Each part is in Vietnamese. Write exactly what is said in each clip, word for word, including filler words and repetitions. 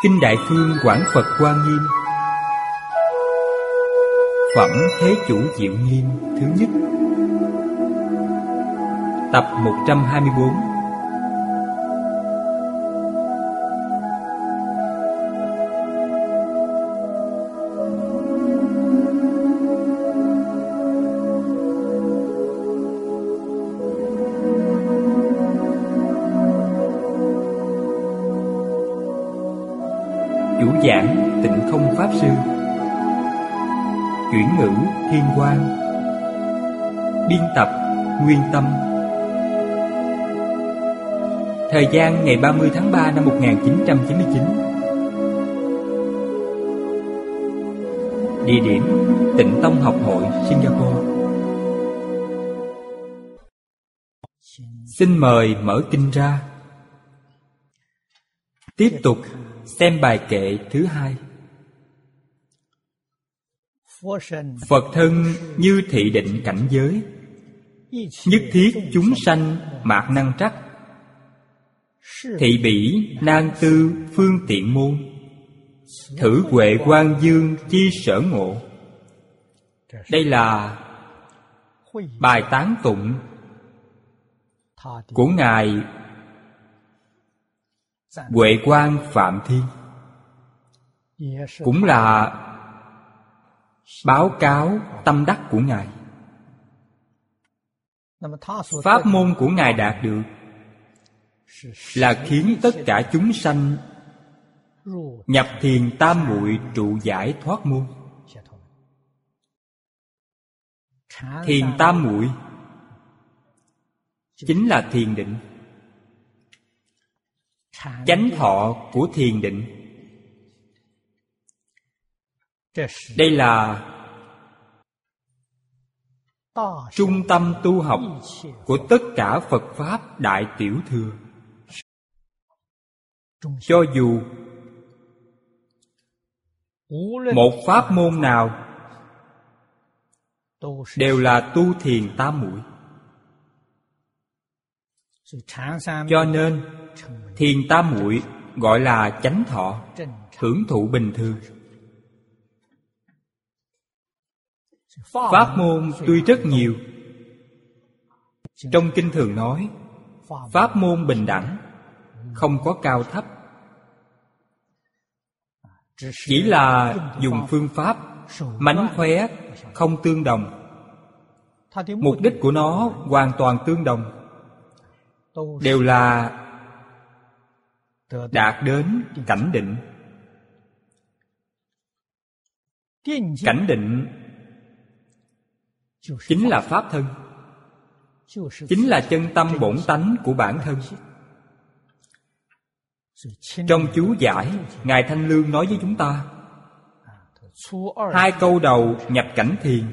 Kinh Đại Phương Quảng Phật Hoa Nghiêm. Phẩm Thế Chủ Diệu Nghiêm thứ nhất. Tập một trăm hai mươi bốn. Chủ giảng Tịnh Không Pháp Sư. Chuyển ngữ Thiên Quang. Biên tập Nguyên Tâm. Thời gian ngày ba mươi tháng ba năm một nghìn chín trăm chín mươi chín. Địa điểm Tịnh Tông Học Hội Singapore. Xin mời mở kinh ra. Tiếp tục xem bài kệ thứ hai. Phật thân như thị định cảnh giới, nhất thiết chúng sanh mạt năng trắc, thị bỉ nan tư phương tiện môn, thử huệ quang dương chi sở ngộ. Đây là bài tán tụng của Ngài Huệ Quang Phạm Thiên, cũng là báo cáo tâm đắc của Ngài. Pháp môn của Ngài đạt được là khiến tất cả chúng sanh nhập thiền tam muội trụ giải thoát môn. Thiền tam muội chính là thiền định, chánh thọ của thiền định. Đây là trung tâm tu học của tất cả Phật Pháp Đại Tiểu Thừa. Cho dù một pháp môn nào đều là tu thiền tam muội. Cho nên thiền tam muội gọi là chánh thọ, hưởng thụ bình thường. Pháp môn tuy rất nhiều. Trong kinh thường nói pháp môn bình đẳng, không có cao thấp, chỉ là dùng phương pháp mánh khóe không tương đồng. Mục đích của nó hoàn toàn tương đồng, đều là đạt đến cảnh định. Cảnh định chính là pháp thân, chính là chân tâm bổn tánh của bản thân. Trong chú giải, Ngài Thanh Lương nói với chúng ta, hai câu đầu nhập cảnh thiền.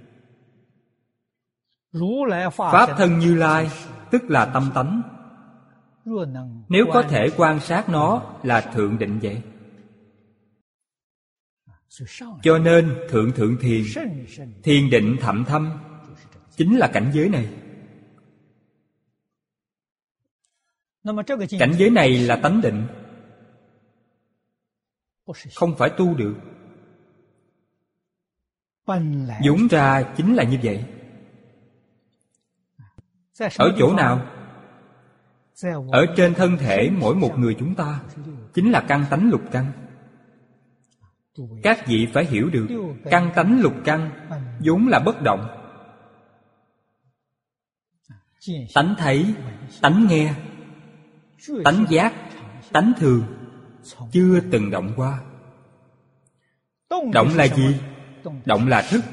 Pháp thân Như Lai tức là tâm tánh. Nếu có thể quan sát nó là thượng định vậy. Cho nên thượng thượng thiền, thiền định thậm thâm, chính là cảnh giới này. Cảnh giới này là tánh định, không phải tu được. Vốn ra chính là như vậy. Ở chỗ nào? Ở trên thân thể mỗi một người chúng ta chính là căn tánh lục căn. Các vị phải hiểu được, căn tánh lục căn vốn là bất động. Tánh thấy, tánh nghe, tánh giác, tánh thường chưa từng động qua. Động là gì? Động là thức.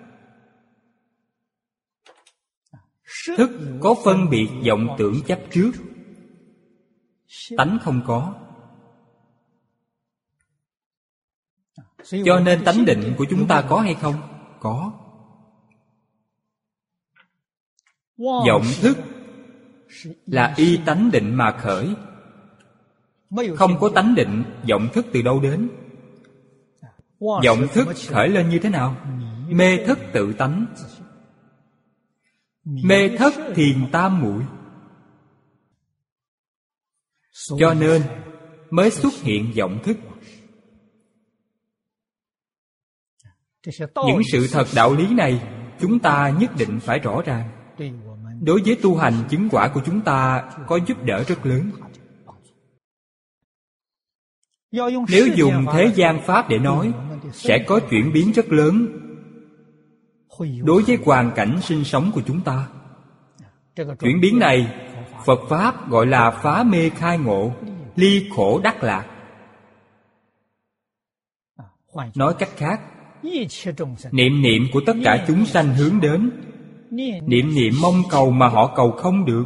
Thức có phân biệt vọng tưởng chấp trước, tánh không có. Cho nên tánh định của chúng ta có hay không? Có. Vọng thức là y tánh định mà khởi. Không có tánh định, vọng thức từ đâu đến? Vọng thức khởi lên như thế nào? Mê thức tự tánh, mê thất thiền tam muội. Cho nên mới xuất hiện vọng thức. Những sự thật đạo lý này chúng ta nhất định phải rõ ràng. Đối với tu hành chứng quả của chúng ta có giúp đỡ rất lớn. Nếu dùng thế gian pháp để nói, sẽ có chuyển biến rất lớn đối với hoàn cảnh sinh sống của chúng ta. Chuyển biến này Phật Pháp gọi là phá mê khai ngộ, ly khổ đắc lạc. Nói cách khác, niệm niệm của tất cả chúng sanh hướng đến, niệm niệm mong cầu mà họ cầu không được.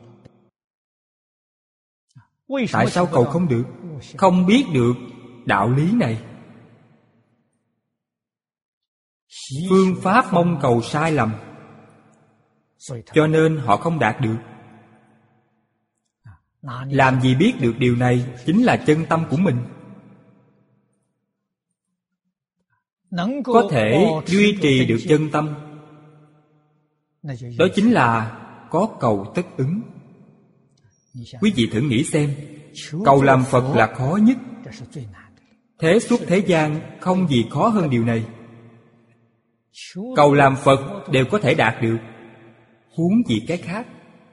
Tại sao cầu không được? Không biết được đạo lý này. Phương pháp mong cầu sai lầm, cho nên họ không đạt được. Làm gì biết được điều này chính là chân tâm của mình. Có thể duy trì được chân tâm, đó chính là có cầu tất ứng. Quý vị thử nghĩ xem, cầu làm Phật là khó nhất. Thế suốt thế gian không gì khó hơn điều này. Cầu làm Phật đều có thể đạt được, huống gì cái khác.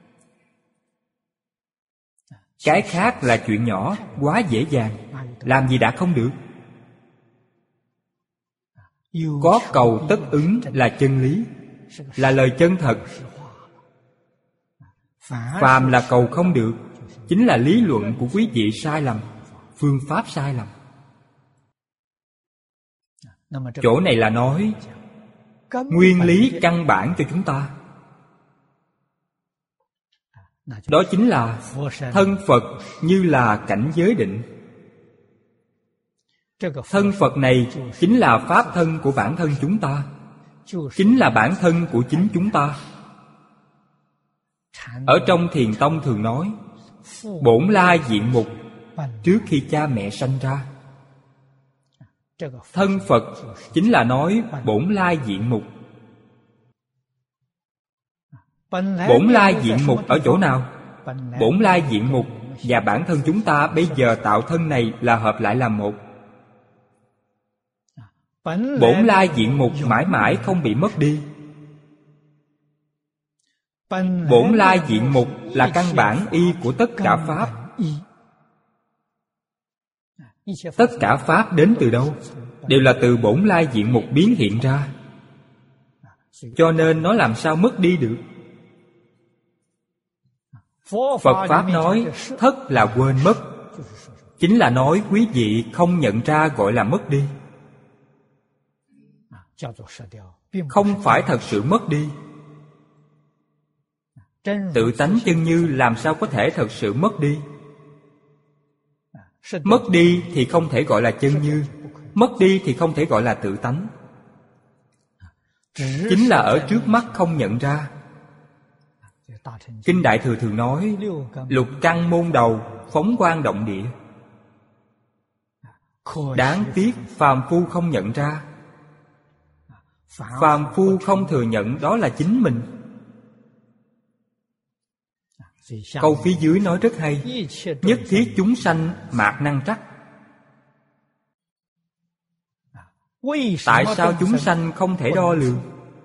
Cái khác là chuyện nhỏ, quá dễ dàng, làm gì đã không được. Có cầu tất ứng là chân lý, là lời chân thật. Phàm là cầu không được, chính là lý luận của quý vị sai lầm, phương pháp sai lầm. Chỗ này là nói nguyên lý căn bản cho chúng ta. Đó chính là thân Phật như là cảnh giới định. Thân Phật này chính là pháp thân của bản thân chúng ta, chính là bản thân của chính chúng ta. Ở trong Thiền Tông thường nói bổn lai diện mục trước khi cha mẹ sanh ra. Thân Phật chính là nói bổn lai diện mục. Bổn lai diện mục ở chỗ nào? Bổn lai diện mục và bản thân chúng ta bây giờ tạo thân này là hợp lại làm một. Bổn lai diện mục mãi mãi không bị mất đi. Bổn lai diện mục là căn bản y của tất cả pháp. Tất cả pháp đến từ đâu? Đều là từ bổn lai diện mục biến hiện ra. Cho nên nó làm sao mất đi được? Phật Pháp nói thất là quên mất, chính là nói quý vị không nhận ra gọi là mất đi. Không phải thật sự mất đi. Tự tánh chân như làm sao có thể thật sự mất đi? Mất đi thì không thể gọi là chân như, mất đi thì không thể gọi là tự tánh. Chính là ở trước mắt không nhận ra. Kinh Đại Thừa thường nói lục căn môn đầu phóng quang động địa. Đáng tiếc phàm phu không nhận ra. Phàm phu không thừa nhận đó là chính mình. Câu phía dưới nói rất hay: nhất thiết chúng sanh mạt năng trắc. Tại sao chúng sanh không thể đo lường?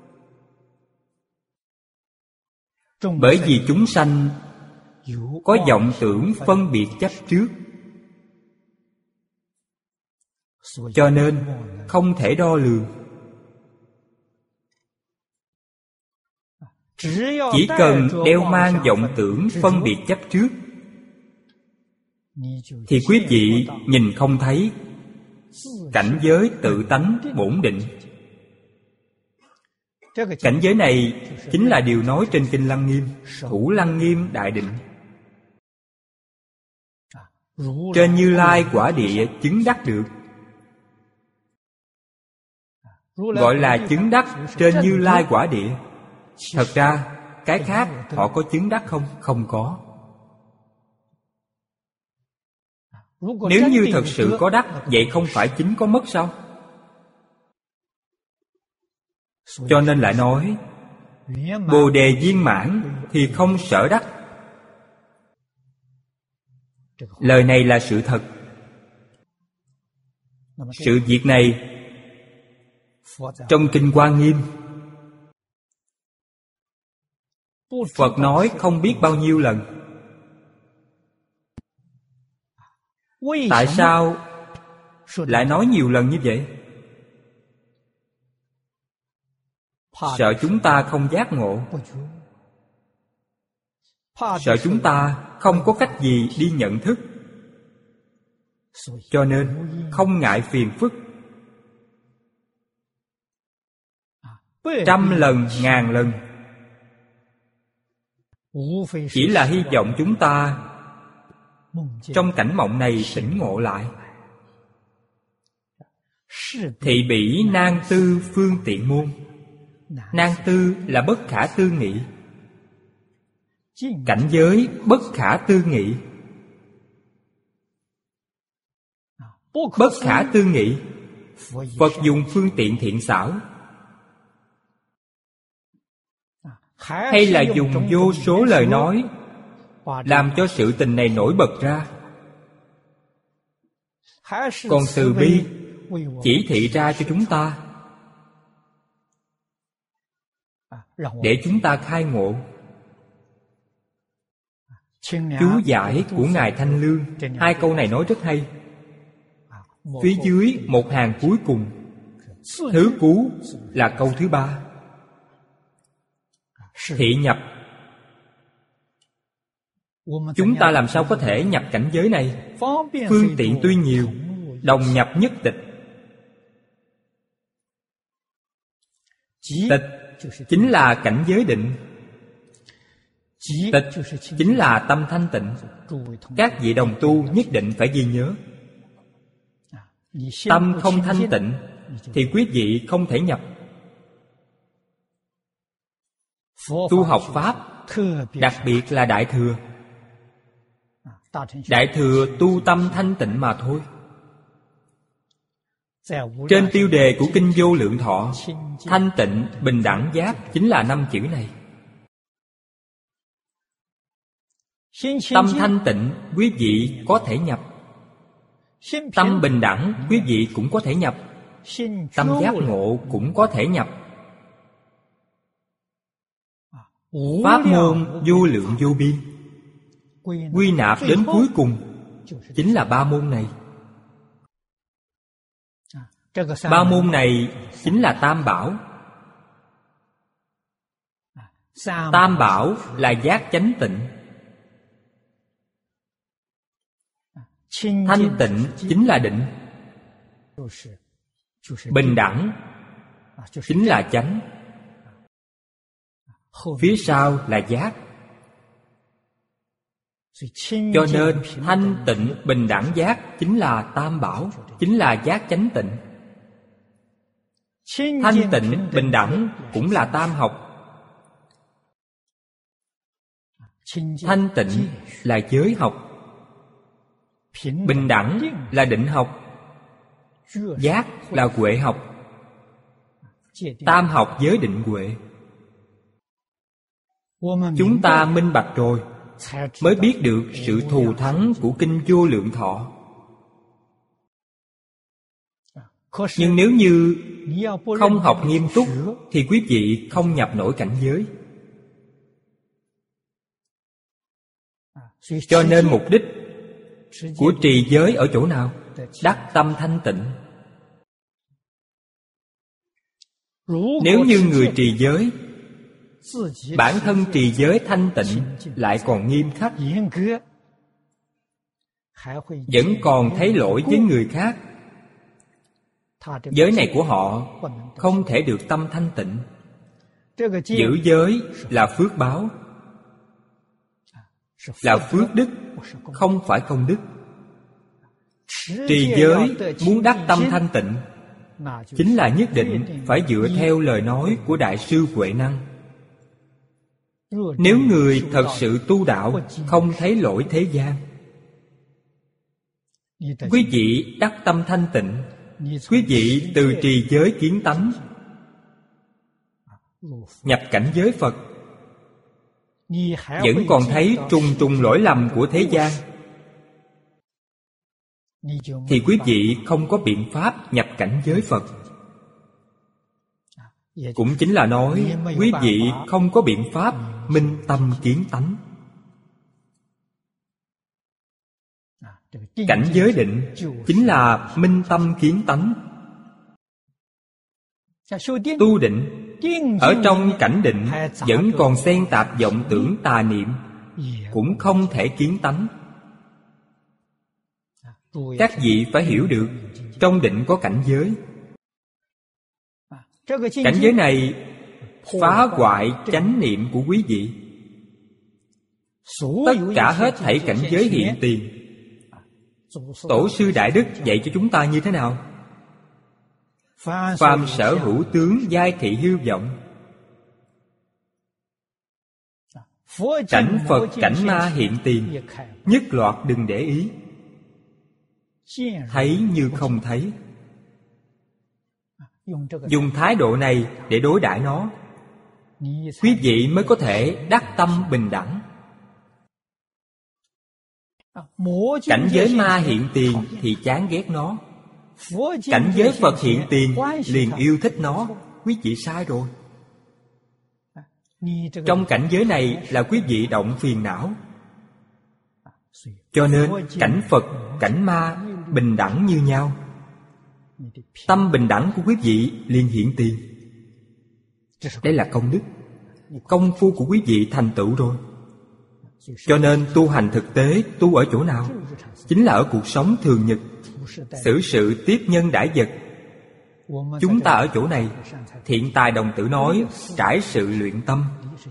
Bởi vì chúng sanh có vọng tưởng phân biệt chấp trước, cho nên không thể đo lường. Chỉ cần đeo mang vọng tưởng phân biệt chấp trước thì quý vị nhìn không thấy cảnh giới tự tánh bổn định. Cảnh giới này chính là điều nói trên Kinh Lăng Nghiêm, Thủ Lăng Nghiêm Đại Định. Trên Như Lai quả địa chứng đắc được. Gọi là chứng đắc trên Như Lai quả địa. Thật ra cái khác họ có chứng đắc không? Không có. Nếu như thật sự có đắc, vậy không phải chính có mất sao? Cho nên lại nói Bồ đề viên mãn thì không sở đắc. Lời này là sự thật. Sự việc này trong Kinh Hoa Nghiêm Phật nói không biết bao nhiêu lần. Tại sao lại nói nhiều lần như vậy? Sợ chúng ta không giác ngộ, sợ chúng ta không có cách gì đi nhận thức, cho nên không ngại phiền phức. Trăm lần, ngàn lần, chỉ là hy vọng chúng ta trong cảnh mộng này tỉnh ngộ lại. Thị bỉ nan tư phương tiện môn. Nan tư là bất khả tư nghị, cảnh giới bất khả tư nghị. Bất khả tư nghị, Phật dùng phương tiện thiện xảo, hay là dùng vô số lời nói làm cho sự tình này nổi bật ra? Còn từ bi chỉ thị ra cho chúng ta, để chúng ta khai ngộ. Chú giải của Ngài Thanh Lương, hai câu này nói rất hay. Phía dưới một hàng cuối cùng, thứ cú là câu thứ ba. Thị nhập. Chúng ta làm sao có thể nhập cảnh giới này? Phương tiện tuy nhiều, đồng nhập nhất tịch. Tịch chính là cảnh giới định. Tịch chính là tâm thanh tịnh. Các vị đồng tu nhất định phải ghi nhớ. Tâm không thanh tịnh thì quý vị không thể nhập. Tu học Pháp, đặc biệt là Đại Thừa. Đại Thừa tu tâm thanh tịnh mà thôi. Trên tiêu đề của Kinh Vô Lượng Thọ, thanh tịnh, bình đẳng, giác chính là năm chữ này. Tâm thanh tịnh, quý vị có thể nhập. Tâm bình đẳng, quý vị cũng có thể nhập. Tâm giác ngộ cũng có thể nhập. Pháp môn vô lượng vô biên, quy nạp đến cuối cùng chính là ba môn này. Ba môn này chính là Tam Bảo. Tam Bảo là giác chánh tịnh. Thanh tịnh chính là định. Bình đẳng chính là chánh. Phía sau là giác. Cho nên thanh tịnh, bình đẳng, giác chính là Tam Bảo, chính là giác chánh tịnh. Thanh tịnh, bình đẳng cũng là tam học. Thanh tịnh là giới học, bình đẳng là định học, giác là huệ học. Tam học giới định huệ. Chúng ta minh bạch rồi mới biết được sự thù thắng của Kinh Vô Lượng Thọ. Nhưng nếu như không học nghiêm túc thì quý vị không nhập nổi cảnh giới. Cho nên mục đích của trì giới ở chỗ nào? Đắc tâm thanh tịnh. Nếu như người trì giới, bản thân trì giới thanh tịnh lại còn nghiêm khắc, vẫn còn thấy lỗi với người khác, giới này của họ không thể được tâm thanh tịnh. Giữ giới là phước báo, là phước đức, không phải công đức. Trì giới muốn đắc tâm thanh tịnh, chính là nhất định phải dựa theo lời nói của Đại sư Huệ Năng. Nếu người thật sự tu đạo, không thấy lỗi thế gian, quý vị đắc tâm thanh tịnh, quý vị từ trì giới kiến tánh, nhập cảnh giới Phật, vẫn còn thấy trùng trùng lỗi lầm của thế gian, thì quý vị không có biện pháp nhập cảnh giới Phật. Cũng chính là nói quý vị không có biện pháp minh tâm kiến tánh. Cảnh giới định chính là minh tâm kiến tánh. Tu định, ở trong cảnh định vẫn còn xen tạp vọng tưởng tà niệm, cũng không thể kiến tánh. Các vị phải hiểu được, trong định có cảnh giới. Cảnh giới này phá hoại chánh niệm của quý vị. Tất cả hết thảy cảnh giới hiện tiền, Tổ sư Đại Đức dạy cho chúng ta như thế nào? Phàm sở hữu tướng giai thị hư vọng. Cảnh Phật cảnh ma hiện tiền, nhất loạt đừng để ý. Thấy như không thấy. Dùng thái độ này để đối đãi nó, quý vị mới có thể đắc tâm bình đẳng. Cảnh giới ma hiện tiền thì chán ghét nó. Cảnh giới Phật hiện tiền liền yêu thích nó. Quý vị sai rồi. Trong cảnh giới này là quý vị động phiền não. Cho nên cảnh Phật, cảnh ma bình đẳng như nhau. Tâm bình đẳng của quý vị liền hiện tiền. Đây là công đức. Công phu của quý vị thành tựu rồi. Cho nên tu hành thực tế tu ở chỗ nào? Chính là ở cuộc sống thường nhật, xử sự tiếp nhân đãi vật. Chúng ta ở chỗ này, Thiện Tài Đồng Tử nói trải sự luyện tâm,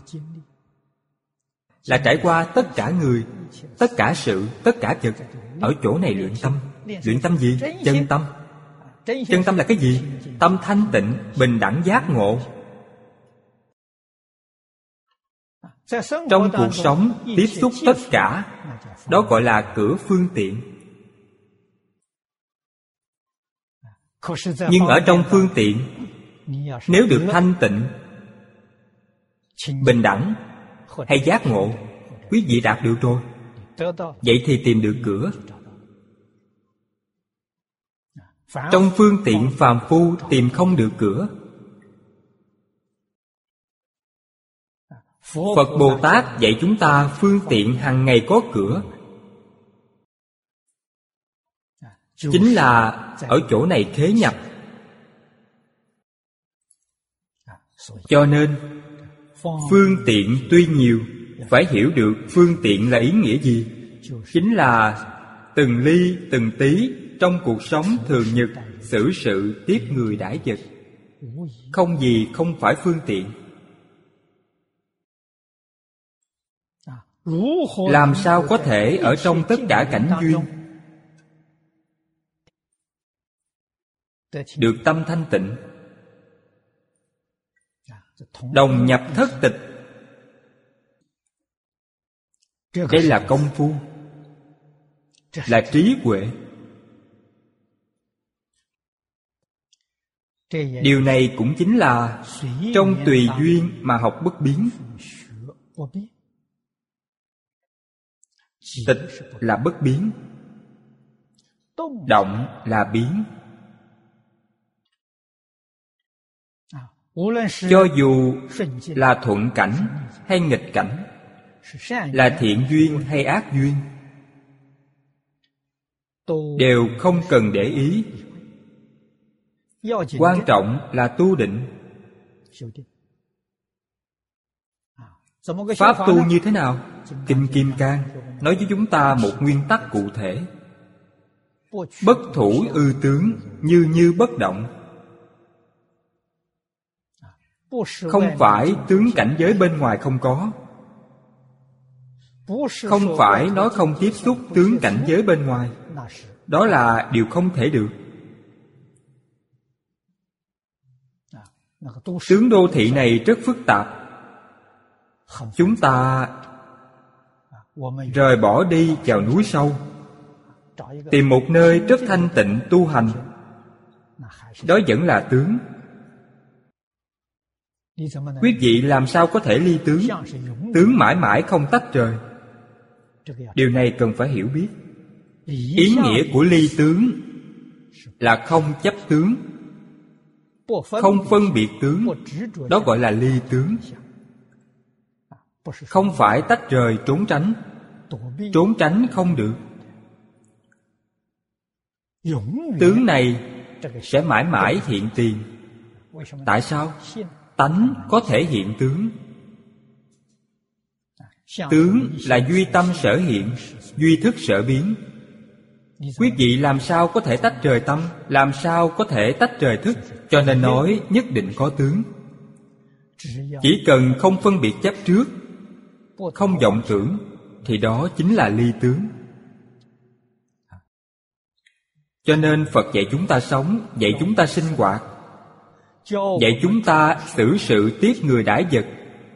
là trải qua tất cả người, tất cả sự, tất cả vật. Ở chỗ này luyện tâm. Luyện tâm gì? Chân tâm. Chân tâm là cái gì? Tâm thanh tịnh, bình đẳng giác ngộ. Trong cuộc sống tiếp xúc tất cả, đó gọi là cửa phương tiện. Nhưng ở trong phương tiện, nếu được thanh tịnh, bình đẳng hay giác ngộ, quý vị đạt được rồi. Vậy thì tìm được cửa. Trong phương tiện phàm phu tìm không được cửa. Phật Bồ Tát dạy chúng ta phương tiện hàng ngày có cửa. Chính là ở chỗ này khế nhập. Cho nên phương tiện tuy nhiều, phải hiểu được phương tiện là ý nghĩa gì. Chính là từng ly từng tí trong cuộc sống thường nhật, xử sự tiếp người đãi vật. Không gì không phải phương tiện. Làm sao có thể ở trong tất cả cảnh duyên được tâm thanh tịnh, đồng nhập thất tịch? Đây là công phu, là trí huệ. Điều này cũng chính là trong tùy duyên mà học bất biến. Tịch là bất biến, động là biến. Cho dù là thuận cảnh hay nghịch cảnh, là thiện duyên hay ác duyên, đều không cần để ý. Quan trọng là tu định. Pháp tu như thế nào? Kinh Kim Cang nói với chúng ta một nguyên tắc cụ thể. Bất thủ ư tướng, như như bất động. Không phải tướng cảnh giới bên ngoài không có. Không phải nói không tiếp xúc tướng cảnh giới bên ngoài. Đó là điều không thể được. Tướng đô thị này rất phức tạp. Chúng ta rời bỏ đi vào núi sâu, tìm một nơi rất thanh tịnh tu hành. Đó vẫn là tướng. Quý vị làm sao có thể ly tướng? Tướng mãi mãi không tách rời. Điều này cần phải hiểu biết. Ý nghĩa của ly tướng là không chấp tướng, không phân biệt tướng. Đó gọi là ly tướng. Không phải tách rời trốn tránh. Trốn tránh không được. Tướng này sẽ mãi mãi hiện tiền. Tại sao? Tánh có thể hiện tướng. Tướng là duy tâm sở hiện, duy thức sở biến. Quý vị làm sao có thể tách rời tâm, làm sao có thể tách rời thức? Cho nên nói nhất định có tướng. Chỉ cần không phân biệt chấp trước, không vọng tưởng, thì đó chính là ly tướng. Cho nên Phật dạy chúng ta sống, dạy chúng ta sinh hoạt, dạy chúng ta xử sự tiếp người đãi vật.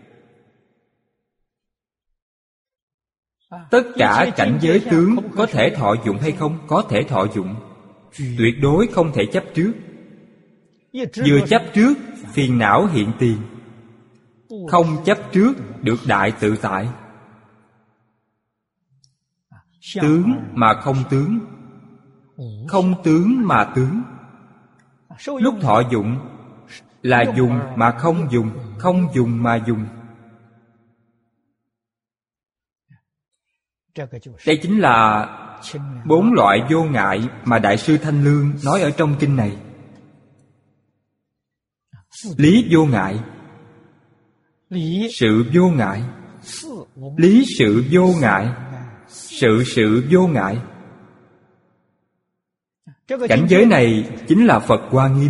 Tất cả cảnh giới tướng có thể thọ dụng hay không? Có thể thọ dụng. Tuyệt đối không thể chấp trước. Vừa chấp trước, phiền não hiện tiền. Không chấp trước, được đại tự tại. Tướng mà không tướng, không tướng mà tướng. Lúc thọ dụng là dùng mà không dùng, không dùng mà dùng. Đây chính là bốn loại vô ngại mà Đại sư Thanh Lương nói ở trong kinh này. Lý vô ngại, sự vô ngại, lý sự vô ngại, sự sự vô ngại. Cảnh giới này chính là Phật Hoa Nghiêm.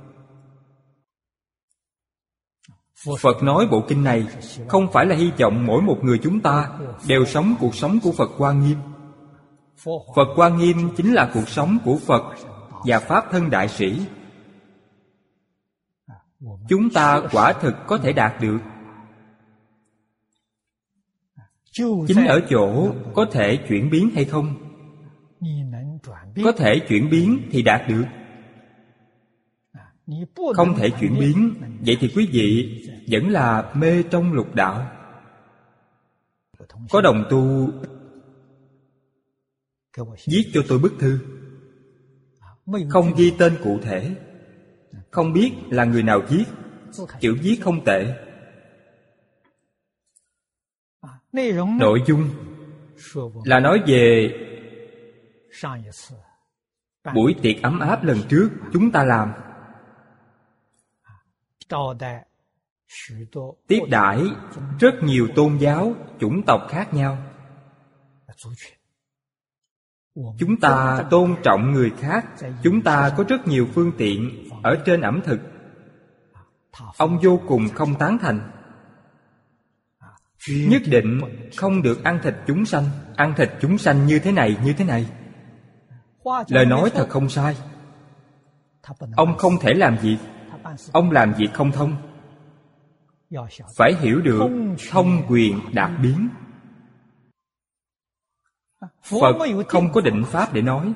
Phật nói bộ kinh này không phải là hy vọng mỗi một người chúng ta đều sống cuộc sống của Phật Hoa Nghiêm. Phật Hoa Nghiêm chính là cuộc sống của Phật và Pháp thân đại sĩ. Chúng ta quả thực có thể đạt được. Chính ở chỗ có thể chuyển biến hay không. Có thể chuyển biến thì đạt được. Không thể chuyển biến, vậy thì quý vị vẫn là mê trong lục đạo. Có đồng tu viết cho tôi bức thư, không ghi tên cụ thể, không biết là người nào viết, chữ viết không tệ. Nội dung là nói về buổi tiệc ấm áp lần trước chúng ta làm. Tiếp đãi rất nhiều tôn giáo, chủng tộc khác nhau. Chúng ta tôn trọng người khác. Chúng ta có rất nhiều phương tiện ở trên ẩm thực. Ông vô cùng không tán thành. Nhất định không được ăn thịt chúng sanh. Ăn thịt chúng sanh như thế này, như thế này. Lời nói thật không sai. Ông không thể làm việc. Ông làm việc không thông. Phải hiểu được thông quyền đạt biến. Phật không có định pháp để nói.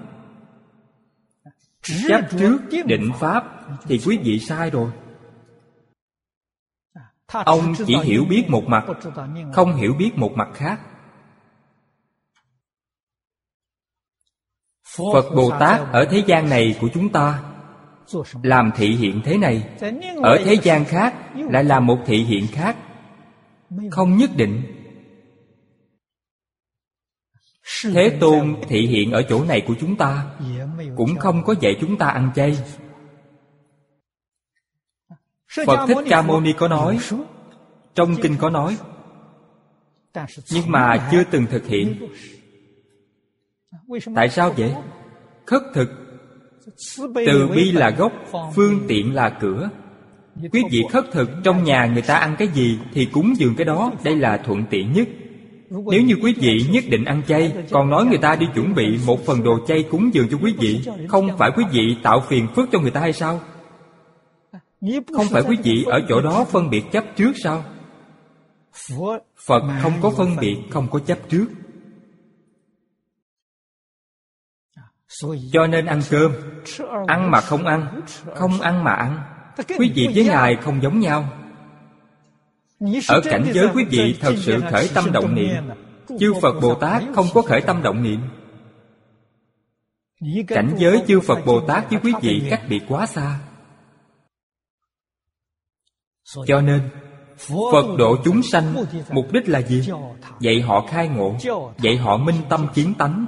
Chấp trước định pháp thì quý vị sai rồi. Ông chỉ hiểu biết một mặt, không hiểu biết một mặt khác. Phật Bồ Tát ở thế gian này của chúng ta làm thị hiện thế này, ở thế gian khác lại làm một thị hiện khác. Không nhất định. Thế Tôn thị hiện ở chỗ này của chúng ta cũng không có dạy chúng ta ăn chay. Phật Thích Ca Mâu Ni có nói, trong kinh có nói, nhưng mà chưa từng thực hiện. Tại sao vậy? Khất thực, từ bi là gốc, phương tiện là cửa. Quý vị khất thực, trong nhà người ta ăn cái gì thì cúng dường cái đó. Đây là thuận tiện nhất. Nếu như quý vị nhất định ăn chay, còn nói người ta đi chuẩn bị một phần đồ chay cúng dường cho quý vị, không phải quý vị tạo phiền phức cho người ta hay sao? Không phải quý vị ở chỗ đó phân biệt chấp trước sao? Phật không có phân biệt, không có chấp trước. Cho nên ăn cơm, ăn mà không ăn, không ăn mà ăn. Quý vị với Ngài không giống nhau. Ở cảnh giới quý vị thật sự khởi tâm động niệm, chư Phật Bồ Tát không có khởi tâm động niệm. Cảnh giới chư Phật Bồ Tát với quý vị cách biệt quá xa. Cho nên Phật độ chúng sanh mục đích là gì? Dạy họ khai ngộ, dạy họ minh tâm kiến tánh,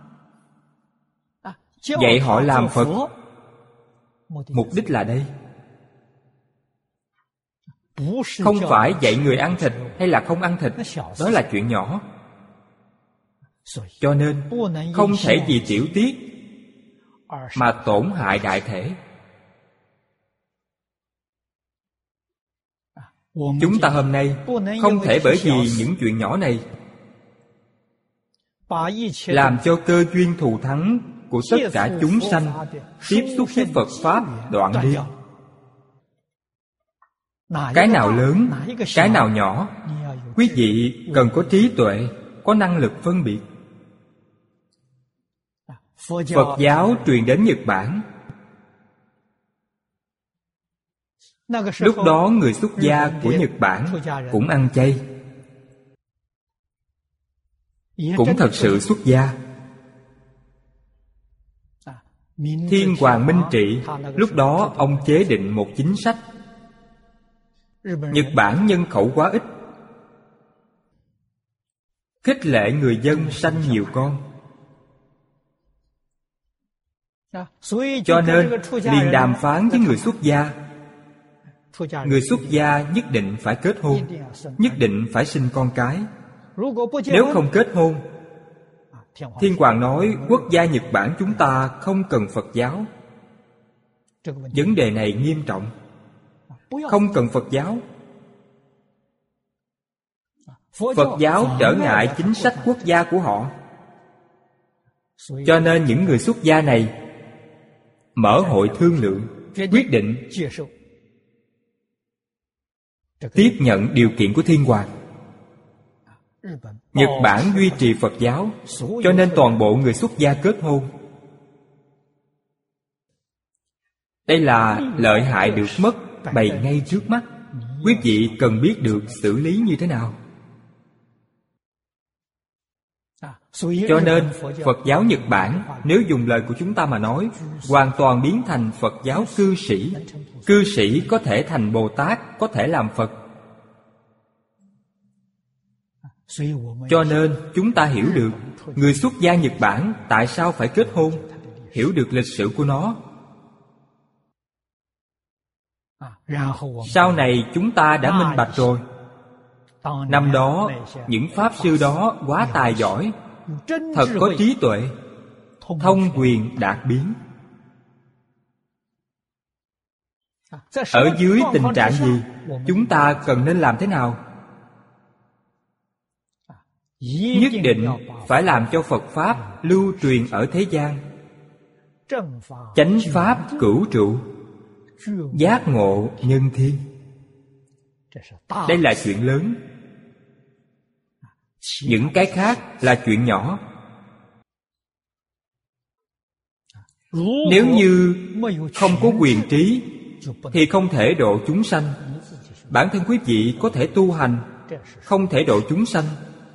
dạy họ làm Phật. Mục đích là đây. Không phải dạy người ăn thịt hay là không ăn thịt. Đó là chuyện nhỏ. Cho nên không thể vì tiểu tiết mà tổn hại đại thể. Chúng ta hôm nay không thể bởi vì những chuyện nhỏ này làm cho cơ duyên thù thắng của tất cả chúng sanh tiếp xúc với Phật Pháp đoạn đi. Cái nào lớn, cái nào nhỏ, quý vị cần có trí tuệ, có năng lực phân biệt. Phật giáo truyền đến Nhật Bản. Lúc đó người xuất gia của Nhật Bản cũng ăn chay, cũng thật sự xuất gia. Thiên Hoàng Minh Trị lúc đó ông chế định một chính sách. Nhật Bản nhân khẩu quá ít, khích lệ người dân sanh nhiều con. Cho nên liền đàm phán với người xuất gia. Người xuất gia nhất định phải kết hôn, nhất định phải sinh con cái. Nếu không kết hôn, Thiên Hoàng nói quốc gia Nhật Bản chúng ta không cần Phật giáo. Vấn đề này nghiêm trọng. Không cần Phật giáo. Phật giáo trở ngại chính sách quốc gia của họ. Cho nên những người xuất gia này mở hội thương lượng, quyết định tiếp nhận điều kiện của Thiên Hoàng. Nhật Bản duy trì Phật giáo, cho nên toàn bộ người xuất gia kết hôn. Đây là lợi hại được mất bày ngay trước mắt. Quý vị cần biết được xử lý như thế nào. Cho nên Phật giáo Nhật Bản, nếu dùng lời của chúng ta mà nói, hoàn toàn biến thành Phật giáo cư sĩ. Cư sĩ có thể thành Bồ Tát, có thể làm Phật. Cho nên chúng ta hiểu được người xuất gia Nhật Bản tại sao phải kết hôn, hiểu được lịch sử của nó. Sau này chúng ta đã minh bạch rồi. Năm đó những Pháp sư đó quá tài giỏi, thật có trí tuệ, thông quyền đạt biến. Ở dưới tình trạng gì, chúng ta cần nên làm thế nào? Nhất định phải làm cho Phật Pháp lưu truyền ở thế gian. Chánh Pháp cửu trụ, giác ngộ nhân thiên. Đây là chuyện lớn. Những cái khác là chuyện nhỏ. Nếu như không có quyền trí thì không thể độ chúng sanh. Bản thân quý vị có thể tu hành, không thể độ chúng sanh.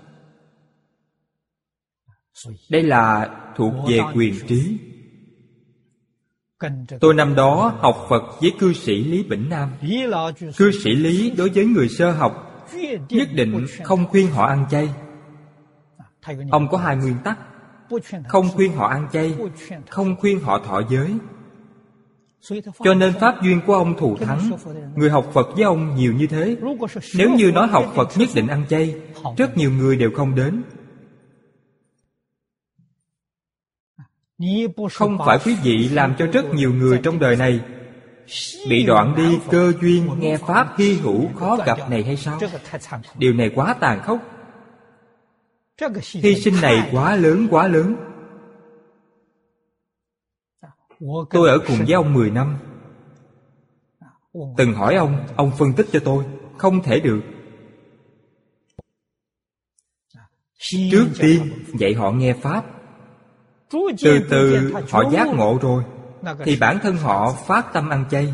Đây là thuộc về quyền trí. Tôi năm đó học Phật với cư sĩ Lý Bỉnh Nam. Cư sĩ Lý đối với người sơ học nhất định không khuyên họ ăn chay. Ông có hai nguyên tắc: không khuyên họ ăn chay, không khuyên họ thọ giới. Cho nên pháp duyên của ông thù thắng. Người học Phật với ông nhiều như thế. Nếu như nói học Phật nhất định ăn chay, rất nhiều người đều không đến. Không phải quý vị làm cho rất nhiều người trong đời này bị đoạn đi cơ duyên nghe pháp hy hữu khó gặp này hay sao? Điều này quá tàn khốc. Hy sinh này quá lớn quá lớn. Tôi ở cùng với ông mười năm. Từng hỏi ông, ông phân tích cho tôi. Không thể được. Trước tiên dạy họ nghe pháp, từ từ họ giác ngộ rồi thì bản thân họ phát tâm ăn chay.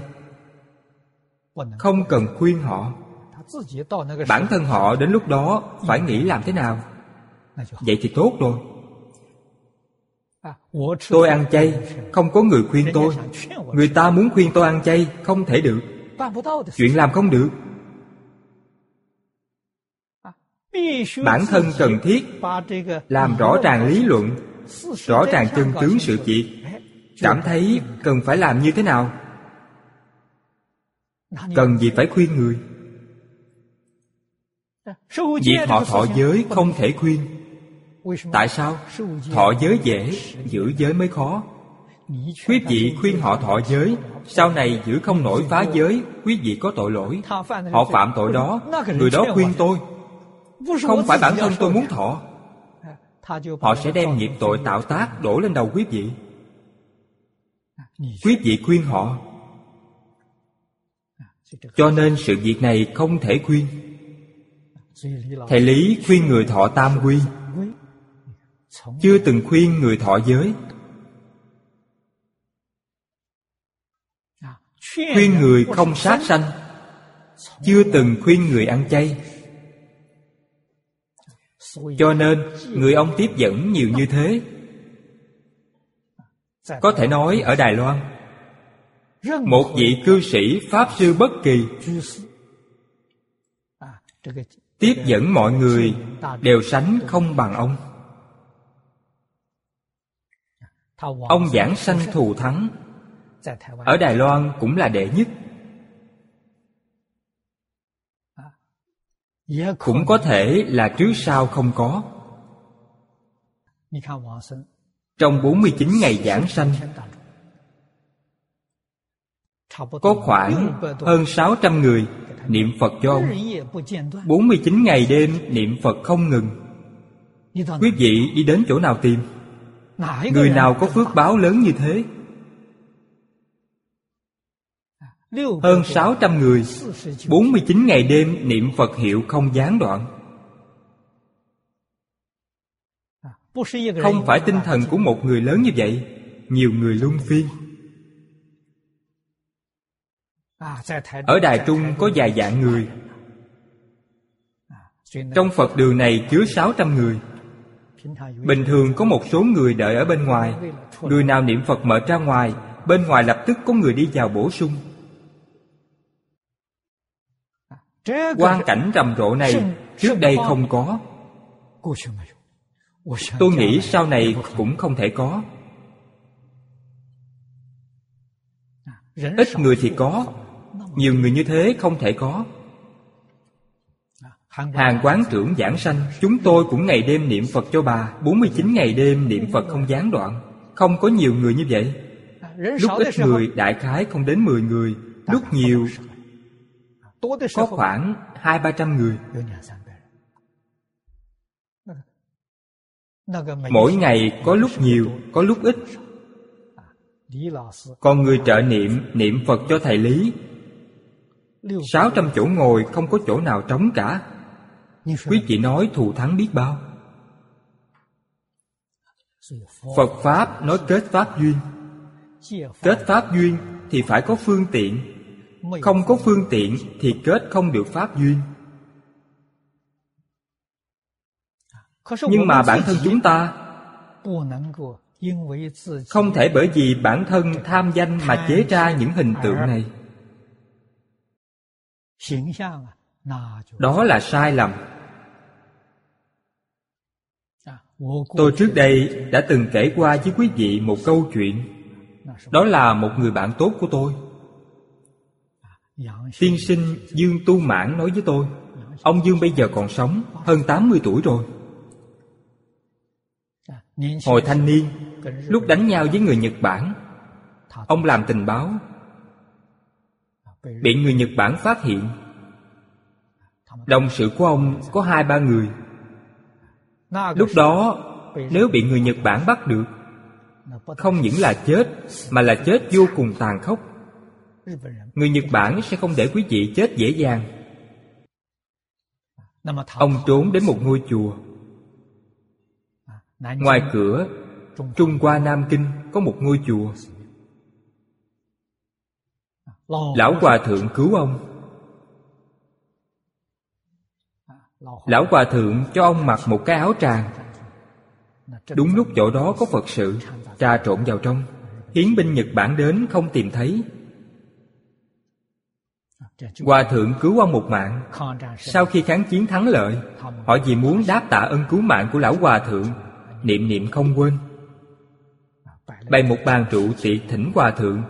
Không cần khuyên họ. Bản thân họ đến lúc đó phải nghĩ làm thế nào. Vậy thì tốt rồi. Tôi ăn chay, không có người khuyên tôi. Người ta muốn khuyên tôi ăn chay, không thể được. Chuyện làm không được. Bản thân cần thiết làm rõ ràng lý luận, rõ ràng chân tướng sự việc, cảm thấy cần phải làm như thế nào. Cần gì phải khuyên người. Việc họ thọ giới không thể khuyên. Tại sao? Thọ giới dễ, giữ giới mới khó. Quý vị khuyên họ thọ giới, sau này giữ không nổi phá giới, quý vị có tội lỗi. Họ phạm tội đó, người đó khuyên tôi, không phải bản thân tôi muốn thọ. Họ sẽ đem nghiệp tội tạo tác đổ lên đầu quý vị. Quý vị khuyên họ. Cho nên sự việc này không thể khuyên. Thầy Lý khuyên người thọ tam quy, chưa từng khuyên người thọ giới. Khuyên người không sát sanh, chưa từng khuyên người ăn chay. Cho nên người ông tiếp dẫn nhiều như thế. Có thể nói ở Đài Loan, một vị cư sĩ Pháp sư bất kỳ tiếp dẫn mọi người đều sánh không bằng ông. Ông giảng sanh thù thắng, ở Đài Loan cũng là đệ nhất. Cũng có thể là trước sau không có. Trong bốn mươi chín ngày giảng sanh, có khoảng hơn sáu trăm người niệm Phật cho ông. bốn mươi chín ngày đêm niệm Phật không ngừng. Quý vị đi đến chỗ nào tìm? Người nào có phước báo lớn như thế? Hơn sáu trăm người, bốn mươi chín ngày đêm niệm Phật hiệu không gián đoạn. Không phải tinh thần của một người lớn như vậy, nhiều người luân phiên. Ở Đài Trung có vài vạn người. Trong Phật đường này chứa sáu trăm người. Bình thường có một số người đợi ở bên ngoài. Người nào niệm Phật mệt ra ngoài, bên ngoài lập tức có người đi vào bổ sung. Quang cảnh rầm rộ này trước đây không có. Tôi nghĩ sau này cũng không thể có. Ít người thì có, nhiều người như thế không thể có. Hàng quán trưởng giảng sanh, chúng tôi cũng ngày đêm niệm Phật cho bà. Bốn mươi chín ngày đêm niệm Phật không gián đoạn. Không có nhiều người như vậy. Lúc ít người đại khái không đến mười người, lúc nhiều có khoảng hai ba trăm người. Mỗi ngày có lúc nhiều, có lúc ít. Còn người trợ niệm, niệm Phật cho thầy Lý, sáu trăm chỗ ngồi không có chỗ nào trống cả. Quý vị nói thù thắng biết bao. Phật Pháp nói kết Pháp duyên. Kết Pháp duyên thì phải có phương tiện. Không có phương tiện thì kết không được Pháp duyên. Nhưng mà bản thân chúng ta không thể bởi vì bản thân tham danh mà chế ra những hình tượng này. Đó là sai lầm. Tôi trước đây đã từng kể qua với quý vị một câu chuyện. Đó là một người bạn tốt của tôi. Tiên sinh Dương Tu Mãn nói với tôi, ông Dương bây giờ còn sống, hơn tám mươi tuổi rồi. Hồi thanh niên, lúc đánh nhau với người Nhật Bản, ông làm tình báo, bị người Nhật Bản phát hiện. Đồng sự của ông có hai ba người. Lúc đó, nếu bị người Nhật Bản bắt được, không những là chết, mà là chết vô cùng tàn khốc. Người Nhật Bản sẽ không để quý vị chết dễ dàng. Ông trốn đến một ngôi chùa. Ngoài cửa Trung Hoa Nam Kinh có một ngôi chùa. Lão Hòa Thượng cứu ông. Lão Hòa Thượng cho ông mặc một cái áo tràng. Đúng lúc chỗ đó có Phật sự, trà trộn vào trong. Hiến binh Nhật Bản đến không tìm thấy. Hòa thượng cứu ông một mạng. Sau khi kháng chiến thắng lợi, họ vì muốn đáp tạ ân cứu mạng của lão hòa thượng, niệm niệm không quên, bày một bàn rượu tiệc thỉnh hòa thượng.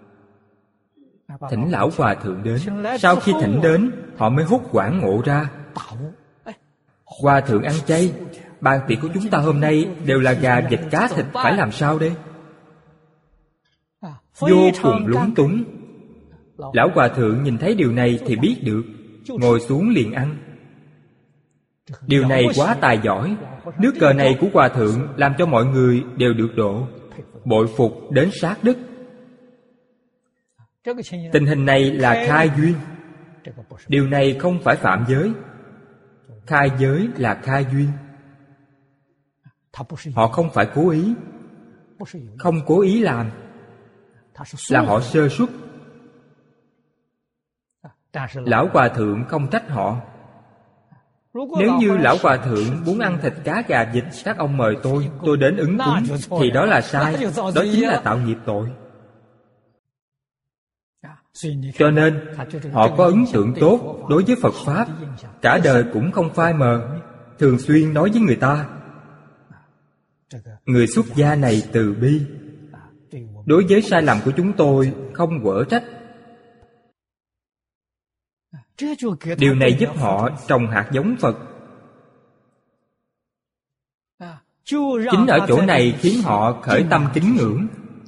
Thỉnh lão hòa thượng đến. Sau khi thỉnh đến, họ mới hốt quảng ngộ ra, hòa thượng ăn chay, bàn tiệc của chúng ta hôm nay đều là gà, vịt, cá, thịt, phải làm sao đây? Vô cùng lúng túng. Lão hòa thượng nhìn thấy điều này thì biết được, ngồi xuống liền ăn. Điều này quá tài giỏi. Nước cờ này của hòa thượng làm cho mọi người đều được độ, bội phục đến sát đất. Tình hình này là khai duyên. Điều này không phải phạm giới. Khai giới là khai duyên. Họ không phải cố ý. Không cố ý làm, là họ sơ suất. Lão hòa thượng không trách họ. Nếu như lão hòa thượng muốn ăn thịt cá gà vịt, các ông mời tôi, tôi đến ứng cúng, thì đó là sai. Đó chính là tạo nghiệp tội. Cho nên họ có ấn tượng tốt đối với Phật Pháp, cả đời cũng không phai mờ, thường xuyên nói với người ta, người xuất gia này từ bi, đối với sai lầm của chúng tôi không quở trách. Điều này giúp họ trồng hạt giống Phật. Chính ở chỗ này khiến họ khởi tâm kính ngưỡng.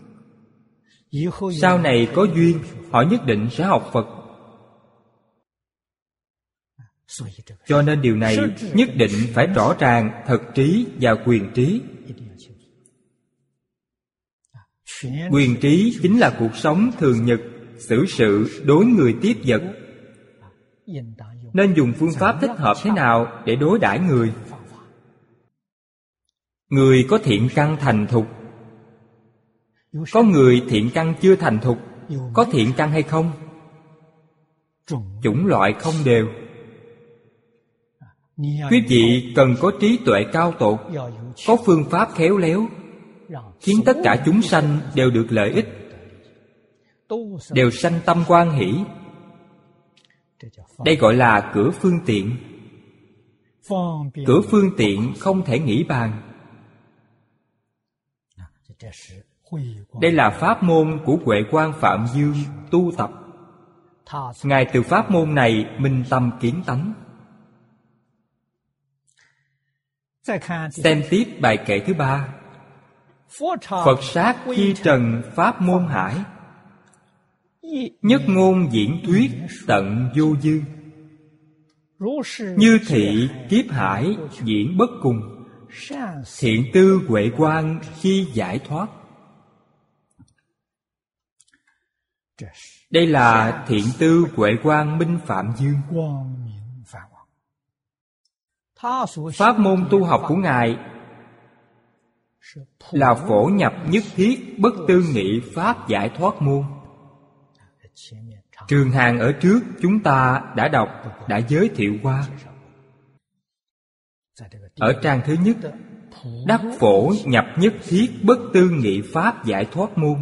Sau này có duyên, họ nhất định sẽ học Phật. Cho nên điều này nhất định phải rõ ràng thật trí và quyền trí. Quyền trí chính là cuộc sống thường nhật, xử sự đối người tiếp vật. Nên dùng phương pháp thích hợp thế nào để đối đãi người. Người có thiện căn thành thục, có người thiện căn chưa thành thục. Có thiện căn hay không? Chủng loại không đều. Quý vị cần có trí tuệ cao tột, có phương pháp khéo léo, khiến tất cả chúng sanh đều được lợi ích, đều sanh tâm hoan hỷ. Đây gọi là cửa phương tiện. Cửa phương tiện không thể nghĩ bàn. Đây là pháp môn của Huệ Quang Phạm Dương tu tập. Ngài từ pháp môn này minh tâm kiến tánh. Xem tiếp bài kệ thứ ba. Phật sát khi trần pháp môn hải, nhất ngôn diễn thuyết tận vô dư. Như thị kiếp hải diễn bất cùng, thiện tư huệ quang khi giải thoát. Đây là thiện tư huệ quang minh Phạm Dương. Pháp môn tu học của Ngài là phổ nhập nhất thiết bất tư nghị pháp giải thoát môn. Trường hàng ở trước chúng ta đã đọc, đã giới thiệu qua. Ở trang thứ nhất, đắc phổ nhập nhất thiết bất tư nghị pháp giải thoát môn.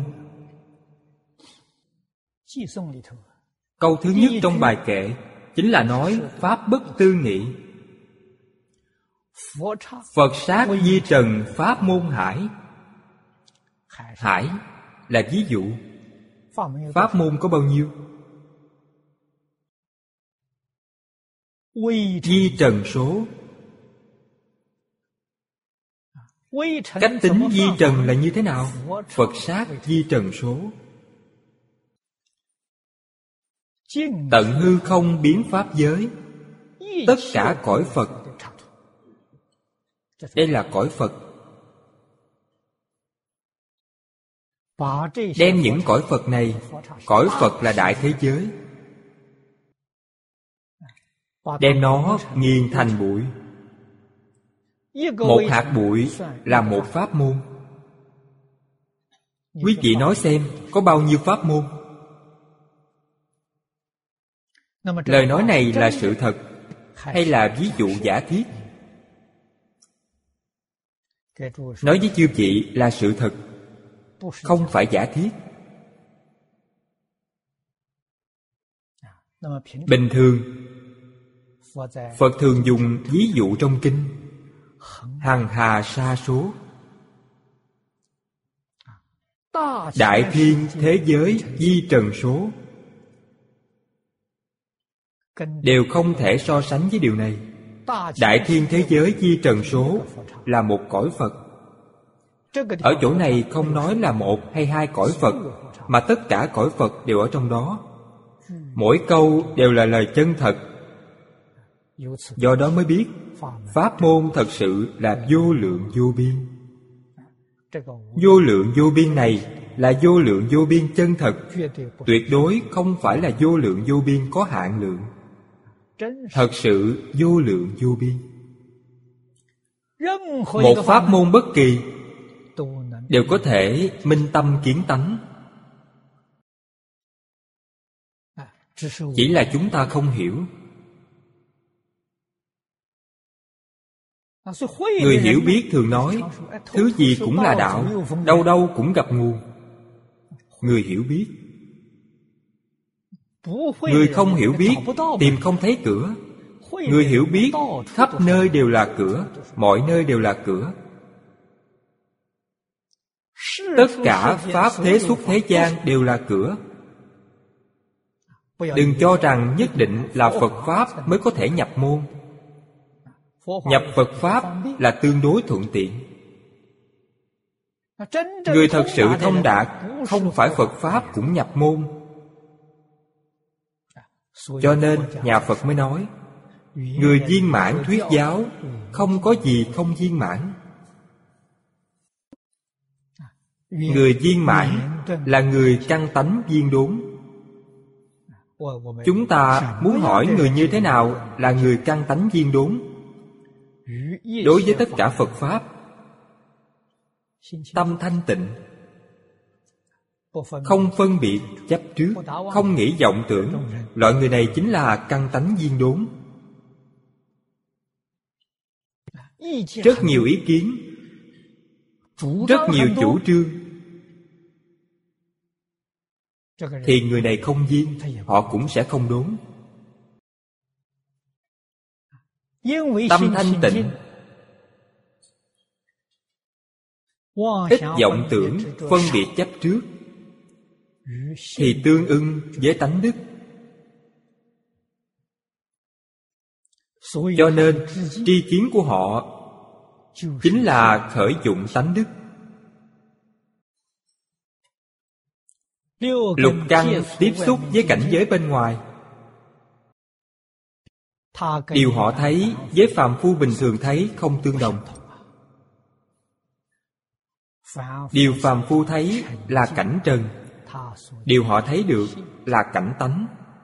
Câu thứ nhất trong bài kệ chính là nói pháp bất tư nghị. Phật sát di trần pháp môn hải. Hải là ví dụ. Pháp môn có bao nhiêu? Di trần số. Cách tính di trần là như thế nào? Phật sát di trần số. Tận hư không biến pháp giới, tất cả cõi Phật. Đây là cõi Phật. Đem những cõi Phật này, cõi Phật là đại thế giới, đem nó nghiền thành bụi. Một hạt bụi là một pháp môn. Quý vị nói xem, có bao nhiêu pháp môn? Lời nói này là sự thật hay là ví dụ giả thiết? Nói với chư vị là sự thật, không phải giả thiết. Bình thường Phật thường dùng ví dụ trong kinh hằng hà sa số. Đại thiên thế giới di trần số đều không thể so sánh với điều này. Đại thiên thế giới di trần số là một cõi Phật. Ở chỗ này không nói là một hay hai cõi Phật, mà tất cả cõi Phật đều ở trong đó. Mỗi câu đều là lời chân thật. Do đó mới biết pháp môn thật sự là vô lượng vô biên. Vô lượng vô biên này là vô lượng vô biên chân thật, tuyệt đối không phải là vô lượng vô biên có hạn lượng. Thật sự vô lượng vô biên. Một pháp môn bất kỳ đều có thể minh tâm kiến tánh. Chỉ là chúng ta không hiểu. Người hiểu biết thường nói thứ gì cũng là đạo, đâu đâu cũng gặp nguồn. Người hiểu biết. Người không hiểu biết tìm không thấy cửa. Người hiểu biết khắp nơi đều là cửa, mọi nơi đều là cửa. Tất cả pháp thế xuất thế gian đều là cửa. Đừng cho rằng nhất định là Phật Pháp mới có thể nhập môn. Nhập Phật Pháp là tương đối thuận tiện. Người thật sự thông đạt không phải Phật Pháp cũng nhập môn. Cho nên nhà Phật mới nói người viên mãn thuyết giáo, không có gì không viên mãn. Người viên mãn là người căn tánh viên đốn. Chúng ta muốn hỏi người như thế nào là người căn tánh viên đốn? Đối với tất cả Phật Pháp, tâm thanh tịnh, không phân biệt chấp trước, không nghĩ vọng tưởng, loại người này chính là căn tánh viên đốn. Rất nhiều ý kiến, rất nhiều chủ trương, thì người này không viên, họ cũng sẽ không đốn. Tâm thanh tịnh, ít vọng tưởng, phân biệt chấp trước, thì tương ưng với tánh đức. Cho nên tri kiến của họ chính là khởi dụng tánh đức. Lục căn tiếp xúc với cảnh giới bên ngoài, điều họ thấy với phàm phu bình thường thấy không tương đồng. Điều phàm phu thấy là cảnh trần, điều họ thấy được là cảnh tánh.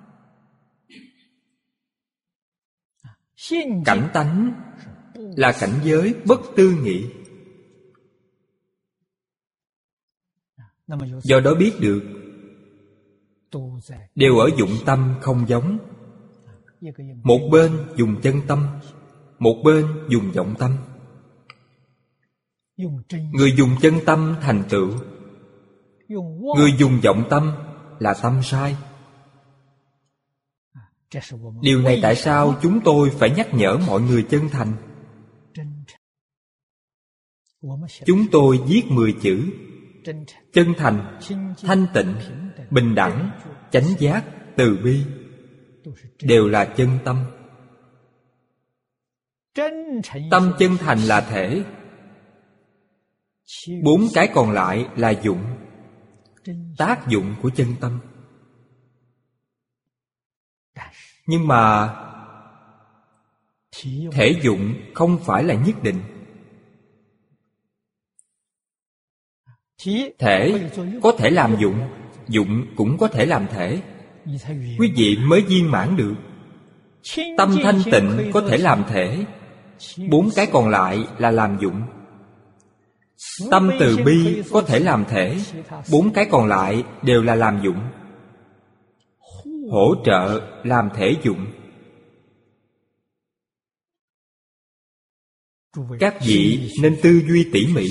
Cảnh tánh là cảnh giới bất tư nghị. Do đó biết được đều ở dụng tâm không giống. Một bên dùng chân tâm, một bên dùng vọng tâm. Người dùng chân tâm thành tựu, người dùng vọng tâm là tâm sai. Điều này tại sao chúng tôi phải nhắc nhở mọi người chân thành? Chúng tôi viết mười chữ: chân thành, thanh tịnh, bình đẳng, chánh giác, từ bi, đều là chân tâm. Tâm chân thành là thể, bốn cái còn lại là dụng, tác dụng của chân tâm. Nhưng mà thể dụng không phải là nhất định. Thể có thể làm dụng, dụng cũng có thể làm thể. Quý vị mới viên mãn được. Tâm thanh tịnh có thể làm thể, bốn cái còn lại là làm dụng. Tâm từ bi có thể làm thể, bốn cái còn lại đều là làm dụng. Hỗ trợ làm thể dụng. Các vị nên tư duy tỉ mỉ.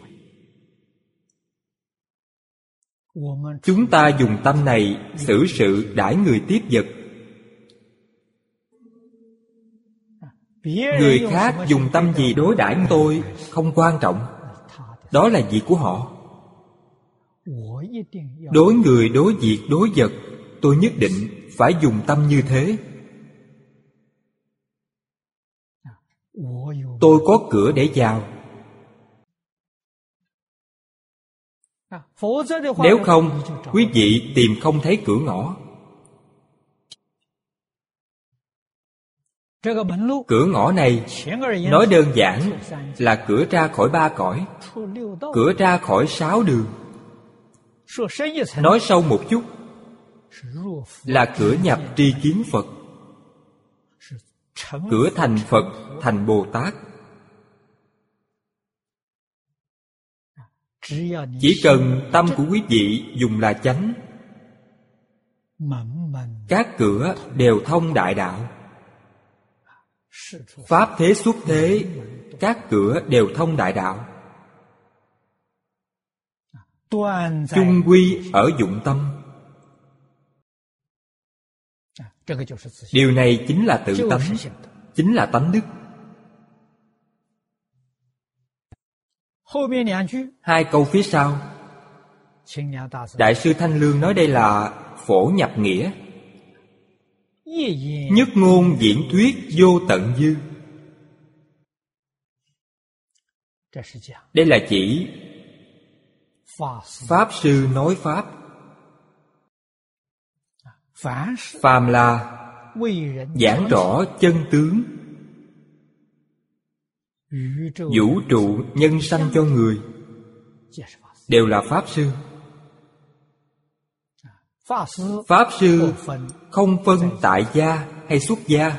Chúng ta dùng tâm này xử sự đãi người tiếp vật. Người khác dùng tâm gì đối đãi tôi không quan trọng. Đó là việc của họ. Đối người, đối việc, đối vật, tôi nhất định phải dùng tâm như thế. Tôi có cửa để vào. Nếu không, quý vị tìm không thấy cửa ngõ. Cửa ngõ này nói đơn giản là cửa ra khỏi ba cõi, cửa ra khỏi sáu đường. Nói sâu một chút là cửa nhập tri kiến Phật, cửa thành Phật, thành Bồ Tát. Chỉ cần tâm của quý vị dùng là chánh, các cửa đều thông đại đạo. Pháp thế xuất thế, các cửa đều thông đại đạo. Chung quy ở dụng tâm. Điều này chính là tự tánh, chính là tánh đức. Hai câu phía sau, Đại sư Thanh Lương nói đây là phổ nhập nghĩa. Nhất ngôn diễn thuyết vô tận dư. Đây là chỉ Pháp Sư nói Pháp. Phàm là giảng rõ chân tướng vũ trụ nhân sanh cho người, đều là Pháp Sư. Pháp Sư không phân tại gia hay xuất gia.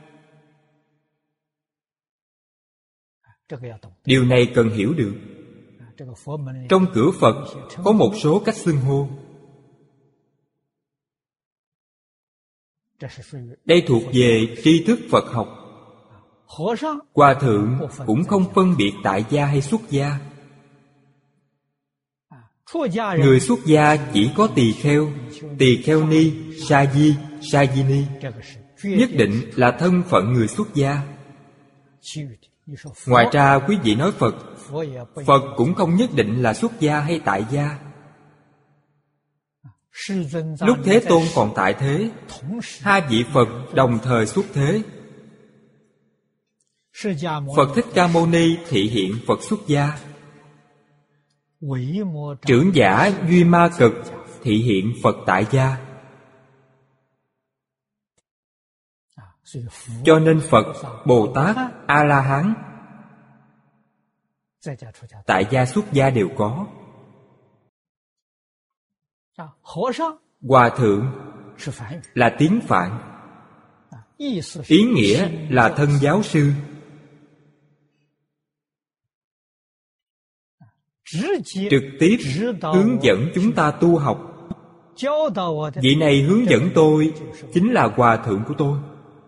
Điều này cần hiểu được. Trong cửa Phật có một số cách xưng hô. Đây thuộc về tri thức Phật học. Hòa thượng cũng không phân biệt tại gia hay xuất gia. Người xuất gia chỉ có tỳ kheo, tỳ kheo ni, sa di, sa di ni. Nhất định là thân phận người xuất gia. Ngoài ra quý vị nói Phật, Phật cũng không nhất định là xuất gia hay tại gia. Lúc Thế Tôn còn tại thế, hai vị Phật đồng thời xuất thế. Phật Thích Ca Mâu Ni thị hiện Phật xuất gia. Trưởng giả Duy Ma Cực thị hiện Phật tại gia. Cho nên Phật, Bồ Tát, A-la-hán, tại gia xuất gia đều có. Hòa thượng là tiếng Phạn, ý nghĩa là thân giáo sư. Trực tiếp hướng dẫn chúng ta tu học. Vị này hướng dẫn tôi chính là Hòa thượng của tôi,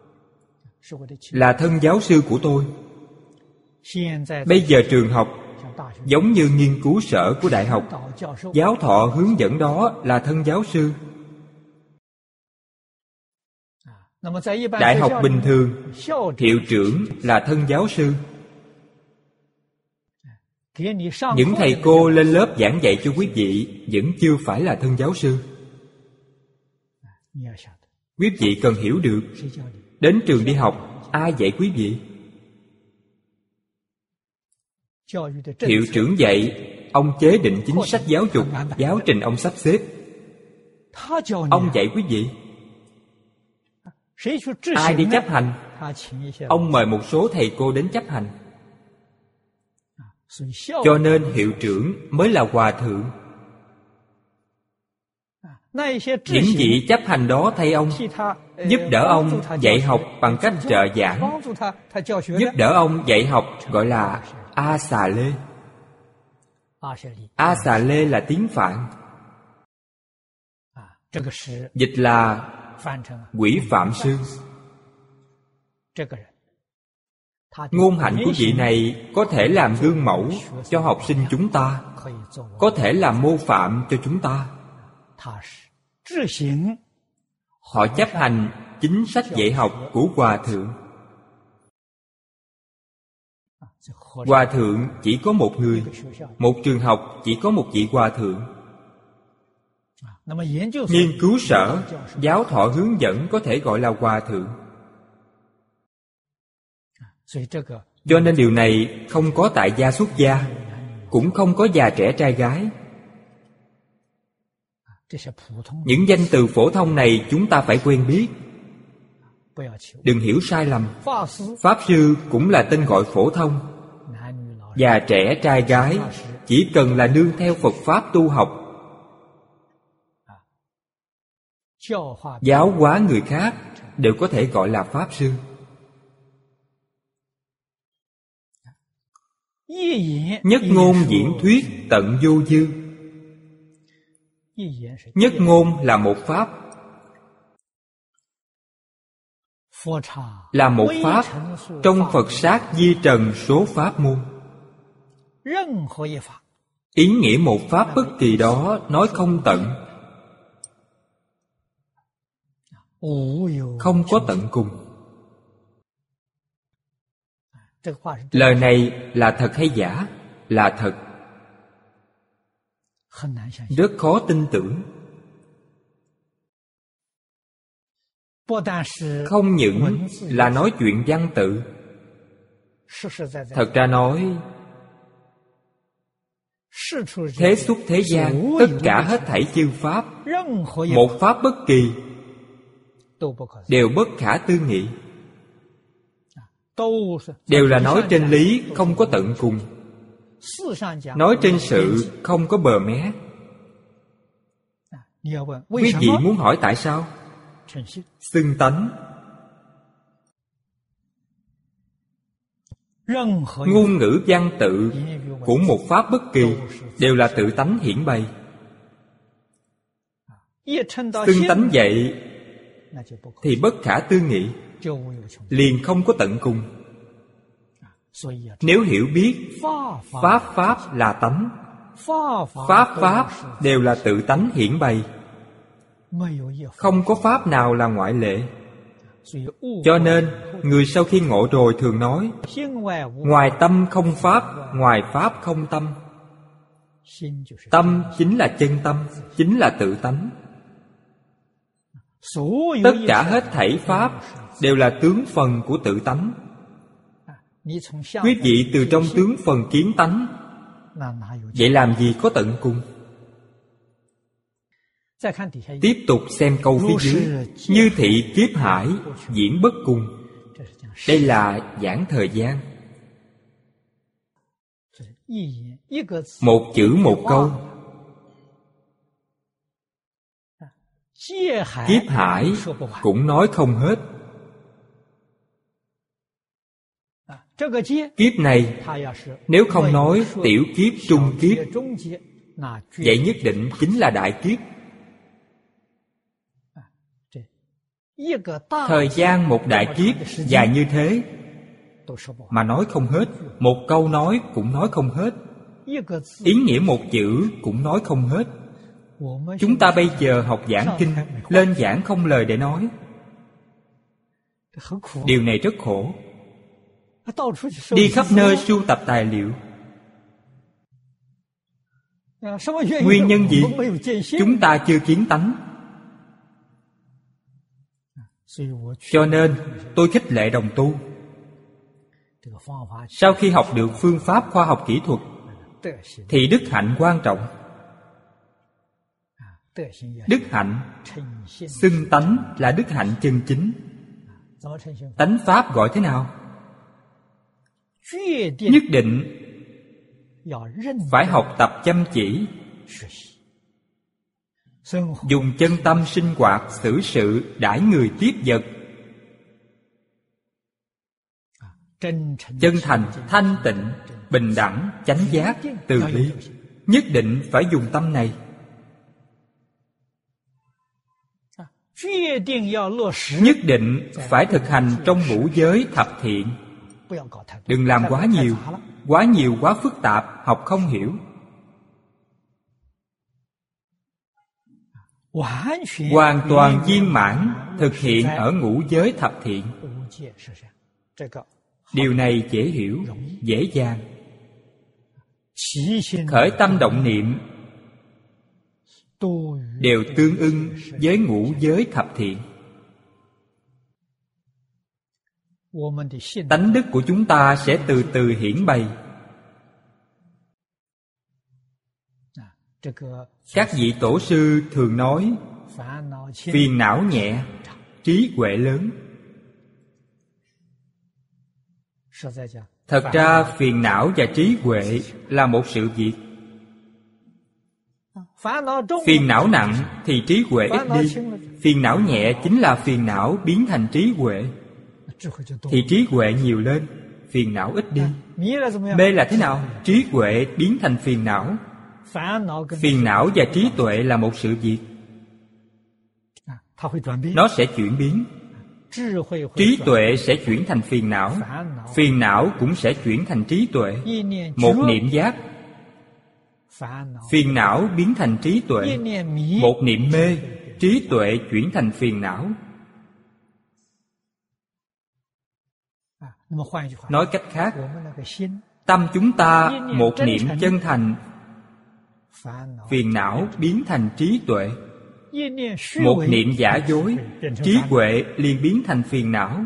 là thân giáo sư của tôi. Bây giờ trường học giống như nghiên cứu sở của đại học, giáo thọ hướng dẫn đó là thân giáo sư. Đại học bình thường, hiệu trưởng là thân giáo sư. Những thầy cô lên lớp giảng dạy cho quý vị vẫn chưa phải là thân giáo sư. Quý vị cần hiểu được, đến trường đi học, ai dạy quý vị? Hiệu trưởng dạy, ông chế định chính sách giáo dục, giáo trình ông sắp xếp. Ông dạy quý vị. Ai đi chấp hành? Ông mời một số thầy cô đến chấp hành. Cho nên hiệu trưởng mới là Hòa thượng. Những vị chấp hành đó thay ông, giúp đỡ ông dạy học bằng cách trợ giảng. Giúp đỡ ông dạy học gọi là A Xà Lê. A Xà Lê là tiếng Phạn, dịch là Quỷ Phạm Sư. Ngôn hạnh của vị này có thể làm gương mẫu cho học sinh chúng ta, có thể làm mô phạm cho chúng ta. Họ chấp hành chính sách dạy học của Hòa Thượng. Hòa Thượng chỉ có một người, một trường học chỉ có một vị Hòa Thượng. Nghiên cứu sở, giáo thọ hướng dẫn có thể gọi là Hòa Thượng. Cho nên điều này không có tại gia xuất gia, cũng không có già trẻ trai gái. Những danh từ phổ thông này chúng ta phải quen biết. Đừng hiểu sai lầm. Pháp sư cũng là tên gọi phổ thông. Già trẻ trai gái chỉ cần là nương theo Phật Pháp tu học, giáo hóa người khác, đều có thể gọi là Pháp sư. Nhất ngôn diễn thuyết tận vô dư. Nhất ngôn là một pháp, là một pháp trong Phật sát di trần số pháp môn. Ý nghĩa một pháp bất kỳ đó nói không tận, không có tận cùng. Lời này là thật hay giả? Là thật. Rất khó tin tưởng. Không những là nói chuyện văn tự, thật ra nói thế xuất thế gian tất cả hết thảy chư pháp, một pháp bất kỳ đều bất khả tư nghị, đều là nói trên lý không có tận cùng, nói trên sự không có bờ mé. Quý vị muốn hỏi tại sao? Xưng tánh. Ngôn ngữ văn tự của một pháp bất kỳ đều là tự tánh hiển bày. Xưng tánh vậy thì bất khả tư nghị, liền không có tận cùng. Nếu hiểu biết pháp pháp là tánh, pháp pháp đều là tự tánh hiển bày, không có pháp nào là ngoại lệ. Cho nên người sau khi ngộ rồi thường nói ngoài tâm không pháp, ngoài pháp không tâm. Tâm chính là chân tâm, chính là tự tánh. Tất cả hết thảy pháp đều là tướng phần của tự tánh. Quý vị từ trong tướng phần kiến tánh, vậy làm gì có tận cùng? Tiếp tục xem câu phía dưới. Như thị kiếp hải diễn bất cùng. Đây là giảng thời gian. Một chữ một câu. Kiếp hải cũng nói không hết. Kiếp này nếu không nói tiểu kiếp, trung kiếp, vậy nhất định chính là đại kiếp. Thời gian một đại kiếp dài như thế mà nói không hết. Một câu nói cũng nói không hết. Ý nghĩa một chữ cũng nói không hết. Chúng ta bây giờ học giảng kinh, lên giảng không lời để nói. Điều này rất khổ. Đi khắp nơi sưu tập tài liệu. Nguyên nhân gì? Chúng ta chưa kiến tánh. Cho nên tôi khích lệ đồng tu. Sau khi học được phương pháp khoa học kỹ thuật thì đức hạnh quan trọng. Đức hạnh xưng tánh là đức hạnh chân chính. Tánh pháp gọi thế nào? Nhất định phải học tập chăm chỉ, dùng chân tâm sinh hoạt xử sự đãi người tiếp vật. Chân thành, thanh tịnh, bình đẳng, chánh giác, từ bi. Nhất định phải dùng tâm này. Nhất định phải thực hành trong ngũ giới thập thiện. Đừng làm quá nhiều. Quá nhiều quá phức tạp, học không hiểu. Hoàn toàn viên mãn thực hiện ở ngũ giới thập thiện. Điều này dễ hiểu, dễ dàng. Khởi tâm động niệm đều tương ưng với ngũ giới thập thiện. Tánh đức của chúng ta sẽ từ từ hiển bày. Các vị tổ sư thường nói phiền não nhẹ, trí huệ lớn. Thật ra phiền não và trí huệ là một sự việc. Phiền não nặng thì trí huệ ít đi. Phiền não nhẹ chính là phiền não biến thành trí huệ, thì trí huệ nhiều lên, phiền não ít đi. B là thế nào? Trí huệ biến thành phiền não. Phiền não và trí tuệ là một sự việc. Nó sẽ chuyển biến. Trí tuệ sẽ chuyển thành phiền não. Phiền não cũng sẽ chuyển thành trí tuệ. Một niệm giác, phiền não biến thành trí tuệ. Một niệm mê, trí tuệ chuyển thành phiền não. Nói cách khác, tâm chúng ta một niệm chân thành, phiền não biến thành trí tuệ. Một niệm giả dối, trí huệ liền biến thành phiền não.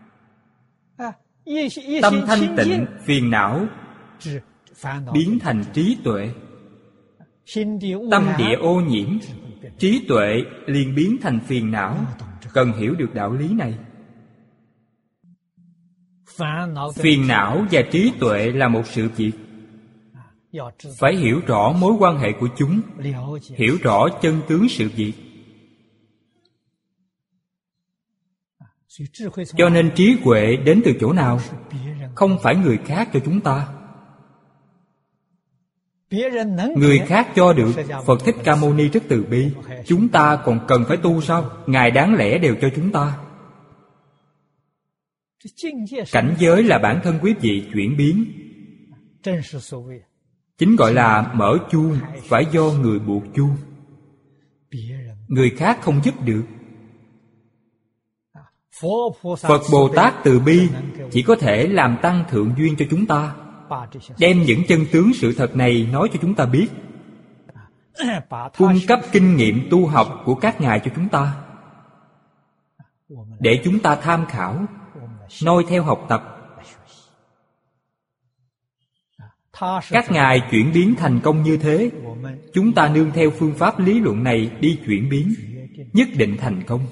Tâm thanh tịnh, phiền não biến thành trí tuệ. Tâm địa ô nhiễm, trí tuệ liền biến thành phiền não. Cần hiểu được đạo lý này. Phiền não và trí tuệ là một sự việc. Phải hiểu rõ mối quan hệ của chúng, hiểu rõ chân tướng sự việc. Cho nên trí huệ đến từ chỗ nào? Không phải người khác cho chúng ta. Người khác cho được, Phật Thích Ca Mâu Ni rất từ bi. Chúng ta còn cần phải tu sao? Ngài đáng lẽ đều cho chúng ta. Cảnh giới là bản thân quý vị chuyển biến. Chính gọi là mở chuông, phải do người buộc chuông. Người khác không giúp được. Phật Bồ Tát từ bi chỉ có thể làm tăng thượng duyên cho chúng ta, đem những chân tướng sự thật này nói cho chúng ta biết, cung cấp kinh nghiệm tu học của các ngài cho chúng ta, để chúng ta tham khảo, noi theo học tập. Các ngài chuyển biến thành công như thế, chúng ta nương theo phương pháp lý luận này đi chuyển biến, nhất định thành công.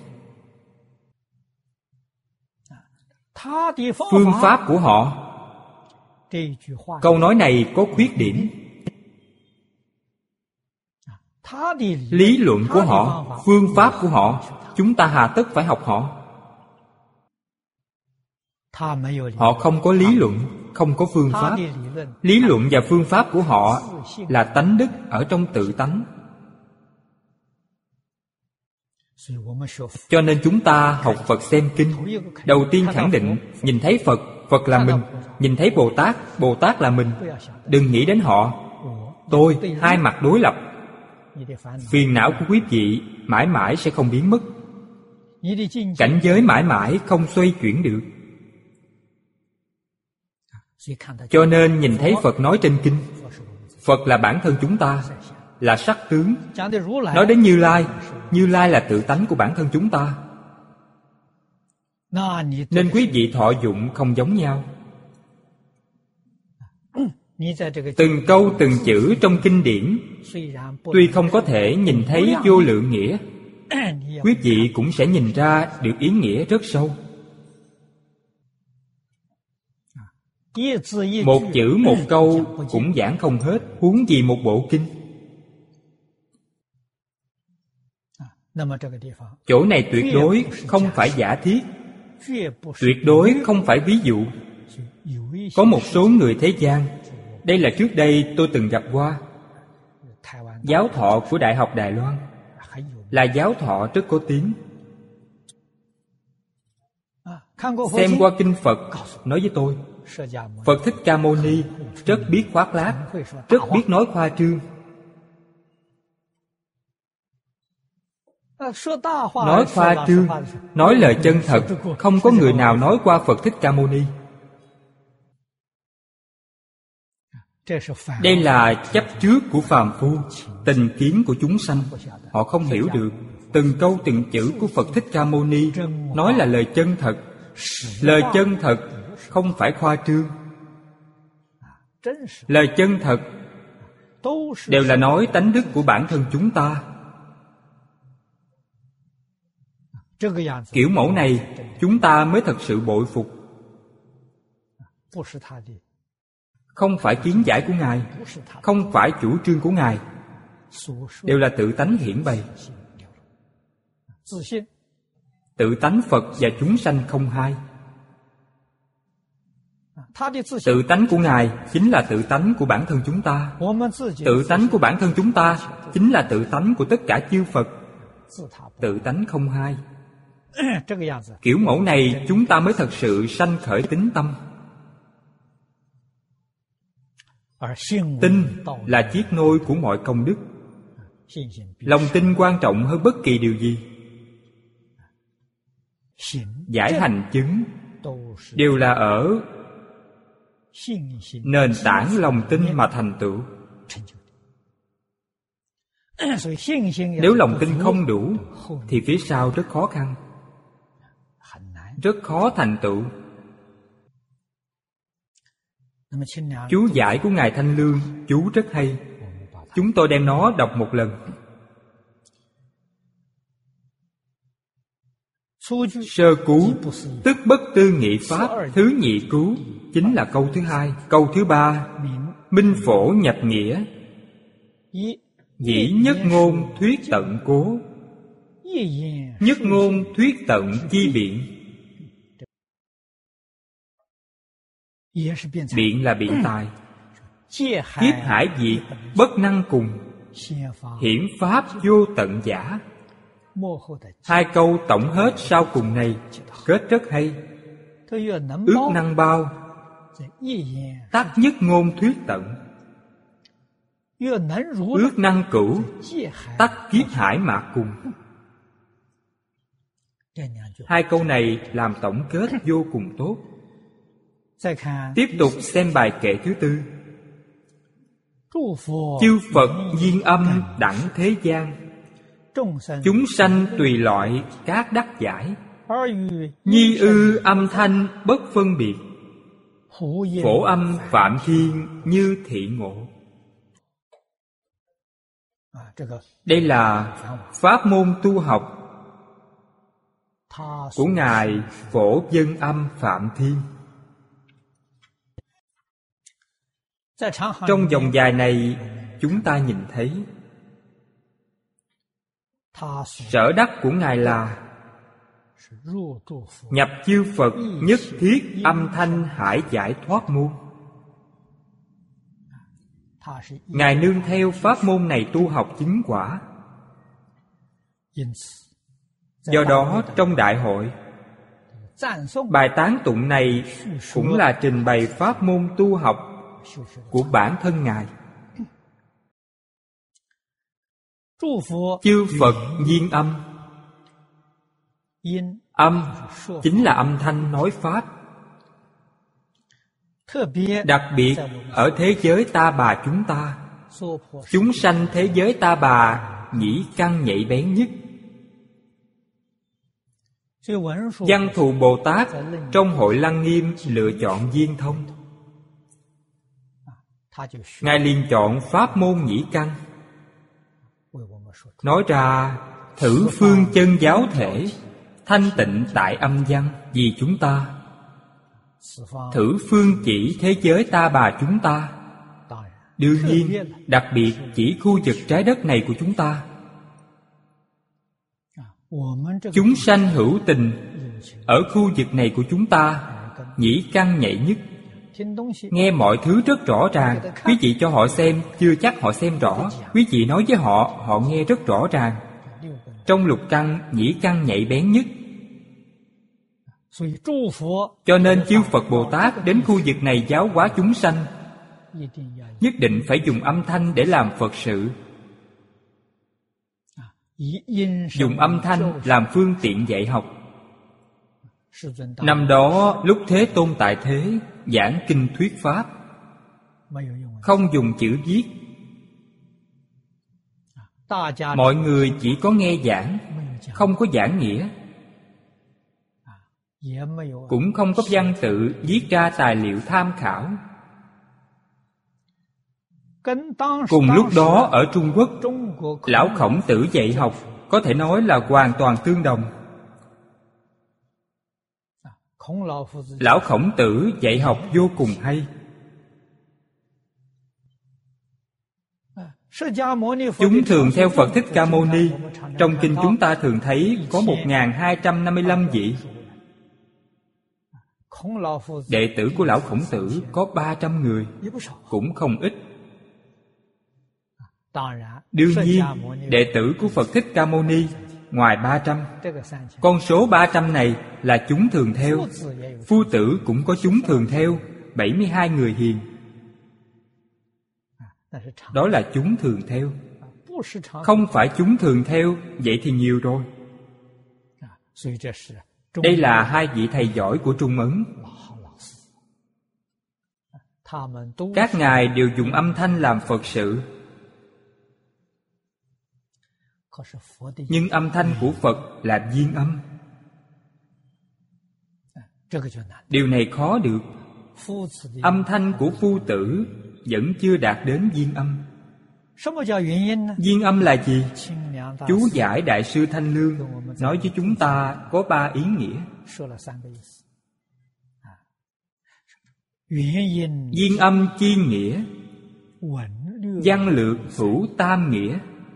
Phương pháp của họ, câu nói này có khuyết điểm. Lý luận của họ, phương pháp của họ, chúng ta hà tất phải học họ. Họ không có lý luận, không có phương pháp. Lý luận và phương pháp của họ là tánh đức ở trong tự tánh. Cho nên chúng ta học Phật xem kinh, đầu tiên khẳng định nhìn thấy Phật, Phật là mình. Nhìn thấy Bồ Tát, Bồ Tát là mình. Đừng nghĩ đến họ, tôi, hai mặt đối lập. Phiền não của quý vị mãi mãi sẽ không biến mất. Cảnh giới mãi mãi không xoay chuyển được. Cho nên nhìn thấy Phật nói trên kinh, Phật là bản thân chúng ta, là sắc tướng. Nói đến Như Lai, Như Lai là tự tánh của bản thân chúng ta. Nên quý vị thọ dụng không giống nhau. Từng câu từng chữ trong kinh điển tuy không có thể nhìn thấy vô lượng nghĩa, quý vị cũng sẽ nhìn ra được ý nghĩa rất sâu. Một chữ một câu cũng giảng không hết, huống gì một bộ kinh. Chỗ này tuyệt đối không phải giả thiết, tuyệt đối không phải ví dụ. Có một số người thế gian, đây là trước đây tôi từng gặp qua, giáo thọ của Đại học Đài Loan, là giáo thọ rất có tiếng. Xem qua kinh Phật, nói với tôi, Phật Thích Ca Mâu Ni rất biết khoác lác, rất biết nói khoa trương. Nói khoa trương, nói lời chân thật, không có người nào nói qua Phật Thích Ca Mâu Ni. Đây là chấp trước của phàm phu, tình kiến của chúng sanh. Họ không hiểu được từng câu từng chữ của Phật Thích Ca Mâu Ni nói là lời chân thật. Lời chân thật không phải khoa trương. Lời chân thật đều là nói tánh đức của bản thân chúng ta. Kiểu mẫu này chúng ta mới thật sự bội phục. Không phải kiến giải của Ngài, không phải chủ trương của Ngài, đều là tự tánh hiển bày. Tự tánh Phật và chúng sanh không hai. Tự tánh của Ngài chính là tự tánh của bản thân chúng ta. Tự tánh của bản thân chúng ta chính là tự tánh của tất cả chư Phật. Tự tánh không hai. Kiểu mẫu này chúng ta mới thật sự sanh khởi tín tâm. Tin là chiết nôi của mọi công đức. Lòng tin quan trọng hơn bất kỳ điều gì. Giải hành chứng đều là ở nền tảng lòng tin mà thành tựu. Nếu lòng tin không đủ thì phía sau rất khó khăn, rất khó thành tựu. Chú giải của Ngài Thanh Lương chú rất hay. Chúng tôi đem nó đọc một lần. Sơ cứu tức bất tư nghị pháp, thứ nhị cứu chính là câu thứ hai. Câu thứ ba, minh phổ nhập nghĩa, dĩ nhất ngôn thuyết tận cố, nhất ngôn thuyết tận chi biện. Biện là biện tài. Kiếp hải diệt bất năng cùng, hiển pháp vô tận giả. Hai câu tổng hết sau cùng này kết rất hay. Ước năng bao, tác nhất ngôn thuyết tận. Ước năng cửu, tắc kiếp hải mạc cùng. Hai câu này làm tổng kết vô cùng tốt. Tiếp tục xem bài kệ thứ tư. Chư Phật duyên âm đẳng thế gian, chúng sanh tùy loại các đắc giải. Nhi ư âm thanh bất phân biệt, phổ âm phạm thiên như thị ngộ. Đây là pháp môn tu học của Ngài Phổ Dân Âm Phạm Thiên. Trong dòng dài này chúng ta nhìn thấy sở đắc của Ngài là nhập chư Phật nhất thiết âm thanh hải giải thoát môn. Ngài nương theo pháp môn này tu học chứng quả. Do đó trong đại hội, bài tán tụng này cũng là trình bày pháp môn tu học của bản thân Ngài. Chư Phật duyên âm. Âm chính là âm thanh nói pháp. Đặc biệt ở thế giới Ta Bà chúng ta, chúng sanh thế giới Ta Bà nhĩ căn nhạy bén nhất. Văn Thù Bồ Tát trong Hội Lăng Nghiêm lựa chọn viên thông. Ngài liền chọn pháp môn nhĩ căn, nói ra thử phương chân giáo thể, thanh tịnh tại âm văn vì chúng ta. Thử phương chỉ thế giới Ta Bà chúng ta. Đương nhiên, đặc biệt chỉ khu vực trái đất này của chúng ta. Chúng sanh hữu tình ở khu vực này của chúng ta nhĩ căn nhạy nhất. Nghe mọi thứ rất rõ ràng. Quý vị cho họ xem, chưa chắc họ xem rõ. Quý vị nói với họ, họ nghe rất rõ ràng. Trong lục căn, nhĩ căn nhạy bén nhất. Cho nên chư Phật Bồ Tát đến khu vực này giáo hóa chúng sanh, nhất định phải dùng âm thanh để làm Phật sự. Dùng âm thanh làm phương tiện dạy học. Năm đó lúc Thế Tôn tại thế giảng kinh thuyết pháp, không dùng chữ viết. Mọi người chỉ có nghe giảng, không có giảng nghĩa, cũng không có văn tự viết ra tài liệu tham khảo. Cùng lúc đó ở Trung Quốc, Lão Khổng Tử dạy học có thể nói là hoàn toàn tương đồng. Lão Khổng Tử dạy học vô cùng hay. Chúng thường theo Phật Thích Ca Mâu Ni. Trong kinh chúng ta thường thấy có một nghìn hai trăm năm mươi lăm vị. Đệ tử của Lão Khổng Tử có ba trăm người, cũng không ít. Đương nhiên, đệ tử của Phật Thích Ca Mâu Ni ngoài ba trăm. Con số ba trăm này là chúng thường theo. Phu tử cũng có chúng thường theo, bảy mươi hai người hiền. Đó là chúng thường theo. Không phải chúng thường theo, vậy thì nhiều rồi. Đây là hai vị thầy giỏi của Trung Ấn. Các ngài đều dùng âm thanh làm Phật sự. Nhưng âm thanh của Phật là viên âm. Điều này khó được. Âm thanh của phu tử vẫn chưa đạt đến viên âm. Viên âm là gì? Chú giải Đại sư Thanh Lương nói với chúng ta có ba ý nghĩa. Viên âm chi nghĩa, văn lược hữu tam nghĩa.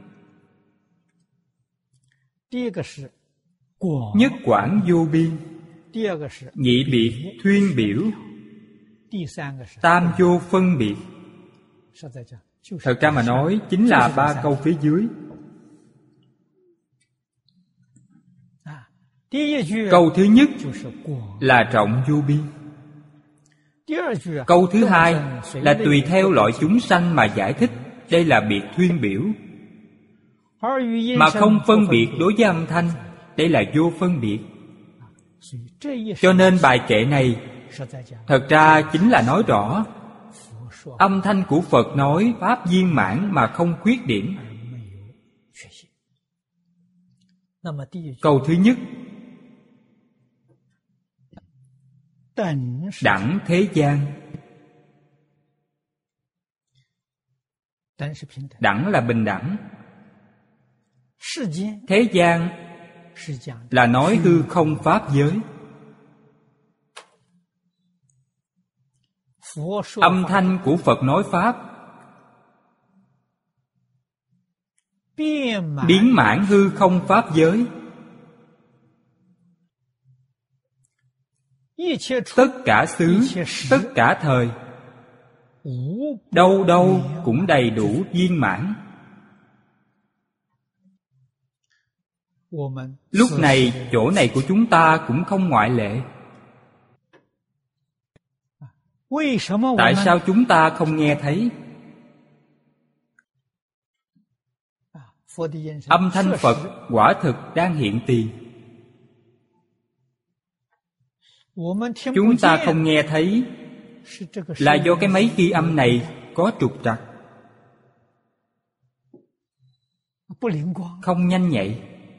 Nhất quảng vô biên, nhị biệt thuyên biểu, tam vô phân biệt. Thật ra mà nói chính là ba câu phía dưới. Câu thứ nhất là rộng vô biên. Câu thứ hai là tùy theo loại chúng sanh mà giải thích. Đây là biệt thuyên biểu. Mà không phân biệt đối với âm thanh, đây là vô phân biệt. Cho nên bài kệ này thật ra chính là nói rõ âm thanh của Phật nói pháp viên mãn mà không khuyết điểm. Câu thứ nhất, đẳng thế gian. Đẳng là bình đẳng. Thế gian là nói hư không pháp giới. Âm thanh của Phật nói pháp biến mãn hư không pháp giới. Tất cả xứ, tất cả thời, đâu đâu cũng đầy đủ viên mãn. Lúc này chỗ này của chúng ta cũng không ngoại lệ. Tại sao chúng ta không nghe thấy? Âm thanh Phật quả thực đang hiện tiền. Chúng ta không nghe thấy là do cái máy ghi âm này có trục trặc, không nhanh nhạy.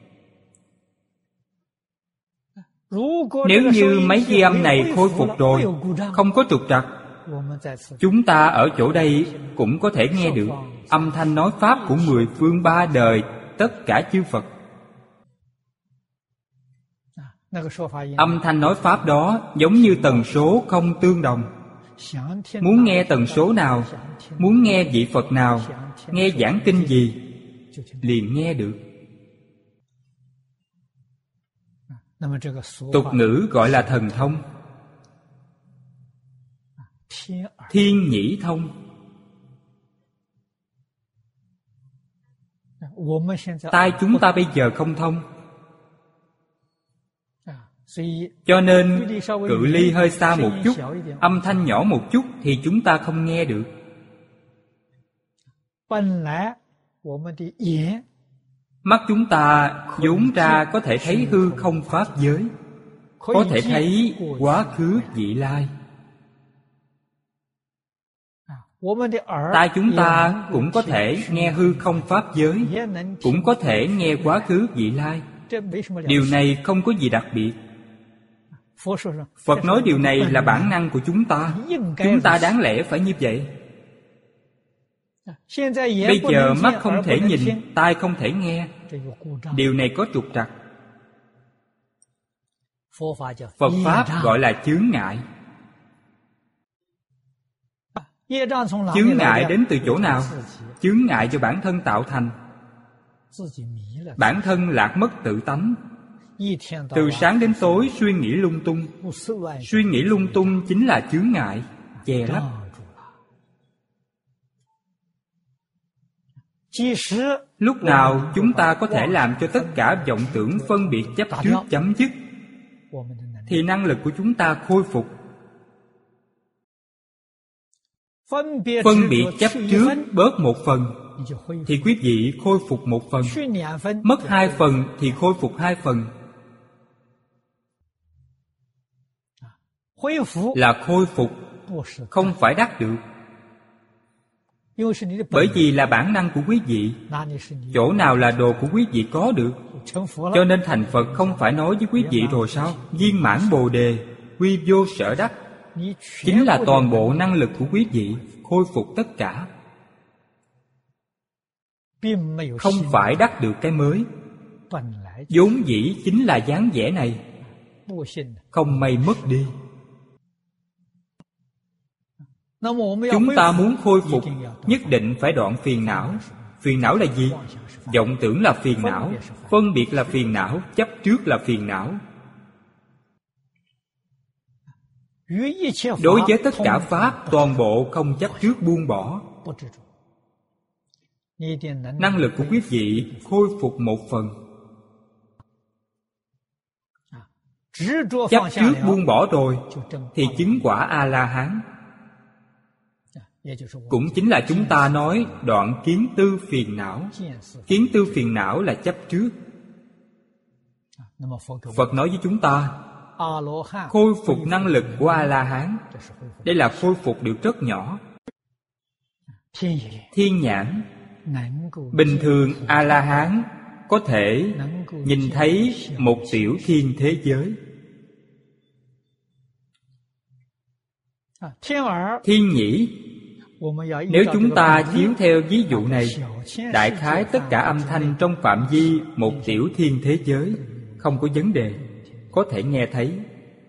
Nếu như máy ghi âm này khôi phục rồi, không có trục trặc, chúng ta ở chỗ đây cũng có thể nghe được âm thanh nói pháp của mười phương ba đời tất cả chư Phật. Âm thanh nói pháp đó giống như tần số không tương đồng. Muốn nghe tần số nào, muốn nghe vị Phật nào, nghe giảng kinh gì, liền nghe được. Tục ngữ gọi là thần thông, thiên nhĩ thông. Tai chúng ta bây giờ không thông, Cho nên cự ly hơi xa một chút, âm thanh nhỏ một chút thì chúng ta không nghe được. Mắt chúng ta vốn ra có thể thấy hư không pháp giới, có thể thấy quá khứ vị lai. Tai chúng ta cũng có thể nghe hư không pháp giới, cũng có thể nghe quá khứ vị lai. Điều này không có gì đặc biệt. Phật nói điều này là bản năng của chúng ta. Chúng ta đáng lẽ phải như vậy. Bây giờ mắt không thể nhìn, tai không thể nghe. Điều này có trục trặc. Phật Pháp gọi là chướng ngại. Chướng ngại đến từ chỗ nào? Chướng ngại do bản thân tạo thành. Bản thân lạc mất tự tánh. Từ sáng đến tối suy nghĩ lung tung. Suy nghĩ lung tung chính là chướng ngại, che lấp. Lúc nào chúng ta có thể làm cho tất cả vọng tưởng phân biệt chấp trước chấm dứt, thì năng lực của chúng ta khôi phục. Phân biệt chấp trước bớt một phần, thì quý vị khôi phục một phần. Mất hai phần thì khôi phục hai phần. Là khôi phục, không phải đắc được. Bởi vì là bản năng của quý vị. Chỗ nào là đồ của quý vị có được. Cho nên thành Phật không phải nói với quý vị rồi sao? Viên mãn Bồ Đề, quy vô sở đắc. Chính là toàn bộ năng lực của quý vị khôi phục tất cả. Không phải đắc được cái mới. Vốn dĩ chính là dáng vẻ này. Không may mất đi. Chúng ta muốn khôi phục, nhất định phải đoạn phiền não. Phiền não là gì? Vọng tưởng là phiền não, phân biệt là phiền não, chấp trước là phiền não. Đối với tất cả Pháp, toàn bộ không chấp trước buông bỏ. Năng lực của quý vị khôi phục một phần. Chấp trước buông bỏ rồi thì chứng quả A-la-hán. Cũng chính là chúng ta nói đoạn kiến tư phiền não. Kiến tư phiền não là chấp trước. Phật nói với chúng ta khôi phục năng lực của A-la-hán. Đây là khôi phục được rất nhỏ. Thiên nhãn. Bình thường A-la-hán có thể nhìn thấy một tiểu thiên thế giới. Thiên nhĩ. Nếu chúng ta chiếu theo ví dụ này, đại khái tất cả âm thanh trong phạm vi một tiểu thiên thế giới không có vấn đề, có thể nghe thấy.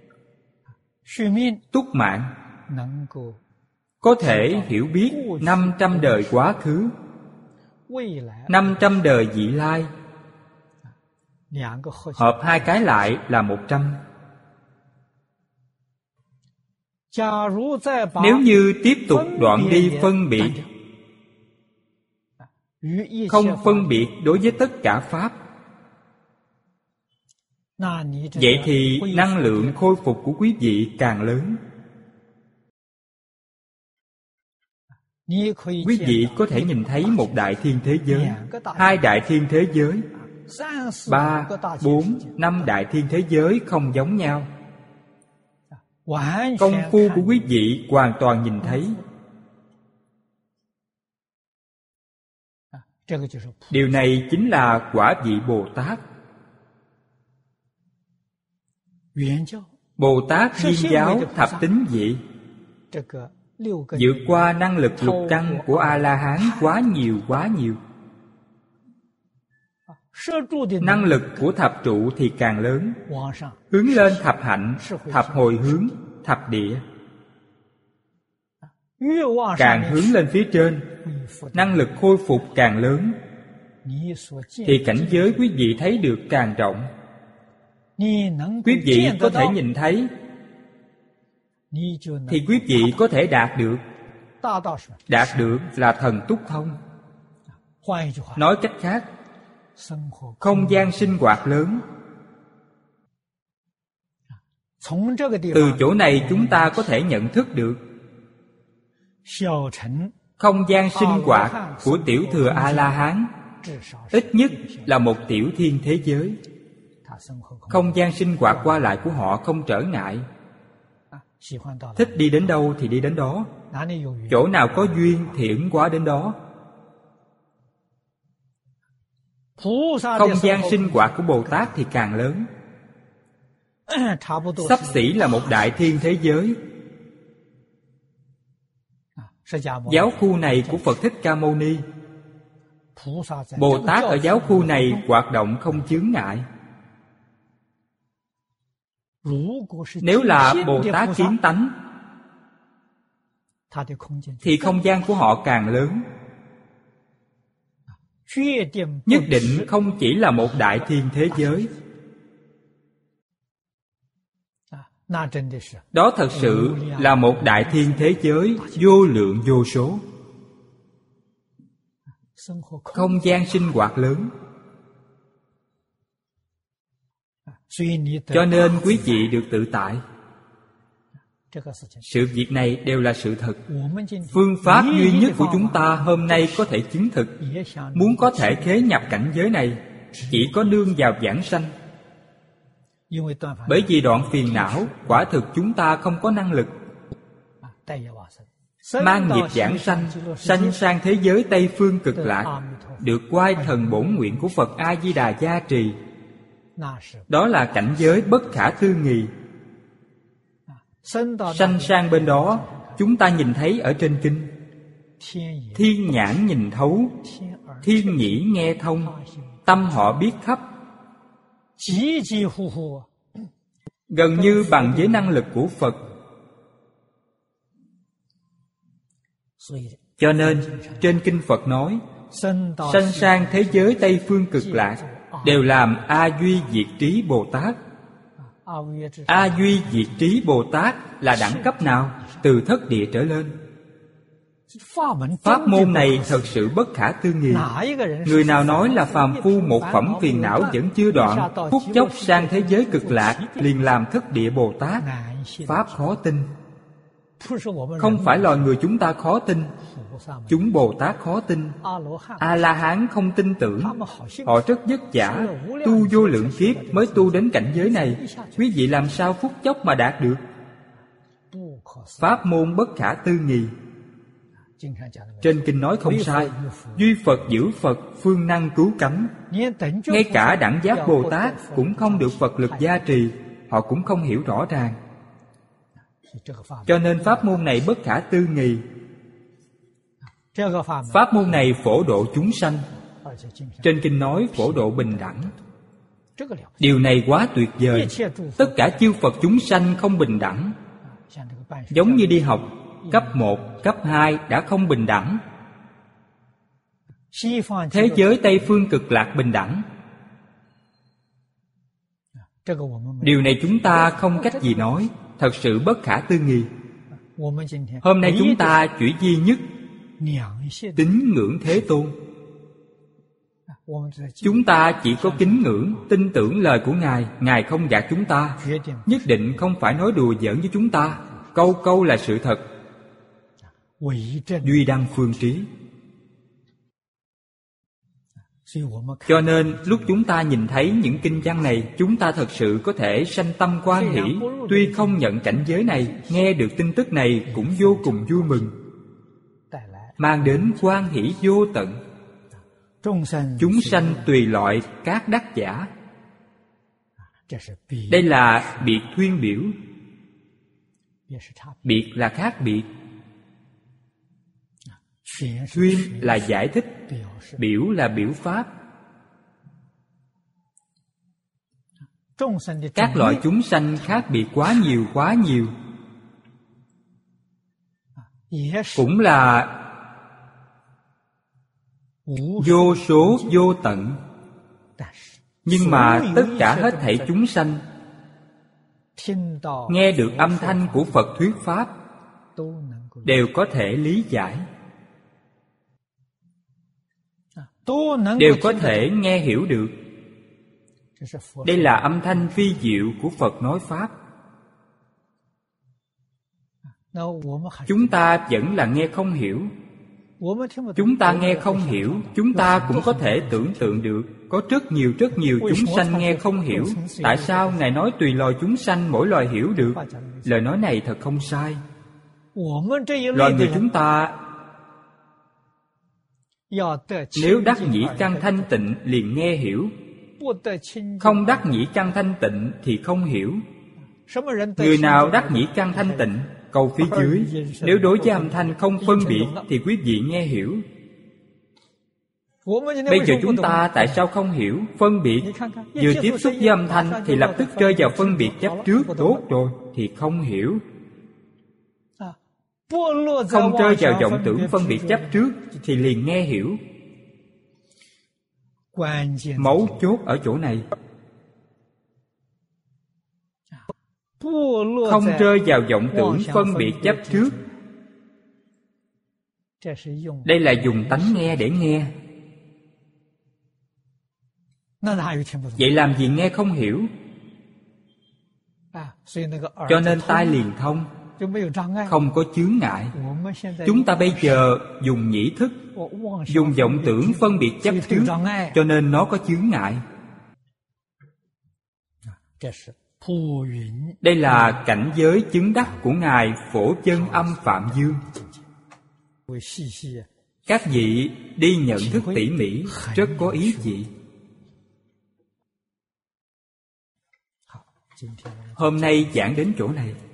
Túc mạng có thể hiểu biết năm trăm đời quá khứ, năm trăm đời vị lai. Hợp hai cái lại là một trăm. Nếu như tiếp tục đoạn đi phân biệt, không phân biệt đối với tất cả Pháp, vậy thì năng lượng khôi phục của quý vị càng lớn. Quý vị có thể nhìn thấy một đại thiên thế giới, hai đại thiên thế giới, ba, bốn, năm đại thiên thế giới không giống nhau. Công phu của quý vị hoàn toàn nhìn thấy. Điều này chính là quả vị Bồ Tát. Bồ Tát Viên giáo thập tính vị vượt qua năng lực lục căn của A-la-hán quá nhiều quá nhiều. Năng lực của thập trụ thì càng lớn, hướng lên thập hạnh, thập hồi hướng, thập địa. Càng hướng lên phía trên, năng lực khôi phục càng lớn, thì cảnh giới quý vị thấy được càng rộng. Quý vị có thể nhìn thấy, thì quý vị có thể đạt được. Đạt được là thần túc thông. Nói cách khác, không gian sinh hoạt lớn, Từ chỗ này chúng ta có thể nhận thức được không gian sinh hoạt của tiểu thừa A-la-hán ít nhất là một tiểu thiên thế giới. Không gian sinh hoạt qua lại của họ không trở ngại. Thích đi đến đâu thì đi đến đó. Chỗ nào có duyên thì ứng hóa đến đó. Không gian sinh hoạt của Bồ Tát thì càng lớn, xấp xỉ là một đại thiên thế giới. Giáo khu này của Phật Thích Ca Mâu Ni, Bồ Tát ở giáo khu này hoạt động không chướng ngại. Nếu là Bồ Tát kiến tánh thì không gian của họ càng lớn. Nhất định không chỉ là một đại thiên thế giới. Đó thật sự là một đại thiên thế giới vô lượng vô số. Không gian sinh hoạt lớn. Cho nên quý vị được tự tại. Sự việc này đều là sự thật. Phương pháp duy nhất của chúng ta hôm nay có thể chứng thực. Muốn có thể khế nhập cảnh giới này, chỉ có nương vào vãng sanh. Bởi vì đoạn phiền não, quả thực chúng ta không có năng lực. Mang nghiệp vãng sanh, sanh sang thế giới Tây Phương Cực Lạc, được oai thần bổn nguyện của Phật A-di-đà gia trì. Đó là cảnh giới bất khả tư nghì. Sanh sang bên đó, chúng ta nhìn thấy ở trên kinh. Thiên nhãn nhìn thấu, thiên nhĩ nghe thông, tâm họ biết khắp. Gần như bằng với năng lực của Phật. Cho nên trên kinh Phật nói, sanh sang thế giới Tây Phương Cực Lạc đều làm A Duy Diệt Trí Bồ Tát. A Duy Diệt Trí Bồ Tát là đẳng cấp nào? Từ thất địa trở lên. Pháp môn này thật sự bất khả tư nghị. Người nào nói là phàm phu một phẩm phiền não vẫn chưa đoạn, phút chốc sang thế giới Cực Lạc liền làm thất địa Bồ Tát, pháp khó tin. Không phải loài người chúng ta khó tin, chúng Bồ Tát khó tin. A-la-hán không tin tưởng. Họ rất vất vả, tu vô lượng kiếp mới tu đến cảnh giới này. Quý vị làm sao phút chốc mà đạt được? Pháp môn bất khả tư nghị. Trên kinh nói không sai. Duy Phật giữ Phật, phương năng cứu cánh. Ngay cả đẳng giác Bồ Tát cũng không được Phật lực gia trì. Họ cũng không hiểu rõ ràng. Cho nên pháp môn này bất khả tư nghị. Pháp môn này phổ độ chúng sanh. Trên kinh nói phổ độ bình đẳng. Điều này quá tuyệt vời. Tất cả chư Phật chúng sanh không bình đẳng. Giống như đi học, cấp một, cấp hai đã không bình đẳng. Thế giới Tây Phương Cực Lạc bình đẳng. Điều này chúng ta không cách gì nói. Thật sự bất khả tư nghị. Hôm nay chúng ta chỉ duy nhất tín ngưỡng Thế Tôn. Chúng ta chỉ có kính ngưỡng, tin tưởng lời của Ngài. Ngài không gạt chúng ta. Nhất định không phải nói đùa giỡn với chúng ta. Câu câu là sự thật. Duy đăng phương trí. Cho nên lúc chúng ta nhìn thấy những kinh văn này, chúng ta thật sự có thể sanh tâm hoan hỷ. Tuy không nhận cảnh giới này, nghe được tin tức này cũng vô cùng vui mừng, mang đến hoan hỷ vô tận. Chúng sanh tùy loại các đắc giả. Đây là biệt thuyên biểu. Biệt là khác biệt. Thuyên là giải thích, biểu là biểu pháp. Các loại chúng sanh khác biệt quá nhiều quá nhiều. Cũng là vô số vô tận. Nhưng mà tất cả hết thảy chúng sanh nghe được âm thanh của Phật thuyết pháp đều có thể lý giải, đều có thể nghe hiểu được. Đây là âm thanh vi diệu của Phật nói pháp. chúng ta vẫn là nghe không hiểu. Chúng ta nghe không hiểu, chúng ta cũng có thể tưởng tượng được có rất nhiều rất nhiều chúng sanh nghe không hiểu. Tại sao Ngài nói tùy loài chúng sanh mỗi loài hiểu được? Lời nói này thật không sai. Loài người chúng ta nếu đắc nhĩ căn thanh tịnh liền nghe hiểu, không đắc nhĩ căn thanh tịnh thì không hiểu. Người nào đắc nhĩ căn thanh tịnh? Câu phía dưới, nếu đối với âm thanh không phân biệt thì quý vị nghe hiểu. Bây giờ chúng ta tại sao không hiểu, phân biệt? Vừa tiếp xúc với âm thanh thì lập tức rơi vào phân biệt chấp trước, tốt rồi, thì không hiểu. Không rơi vào vọng tưởng phân biệt chấp trước thì liền nghe hiểu. Mấu chốt ở chỗ này. Không rơi vào vọng tưởng phân biệt chấp trước. Đây là dùng tánh nghe để nghe. Vậy làm gì nghe không hiểu? Cho nên tai liền thông, không có chướng ngại. Chúng ta bây giờ dùng nhĩ thức, dùng vọng tưởng phân biệt chấp trước, cho nên nó có chướng ngại. Đây là cảnh giới chứng đắc của Ngài Phổ Chân Âm Phạm Dương. Các vị đi nhận thức tỉ mỉ, rất có ý vị. Hôm nay giảng đến chỗ này.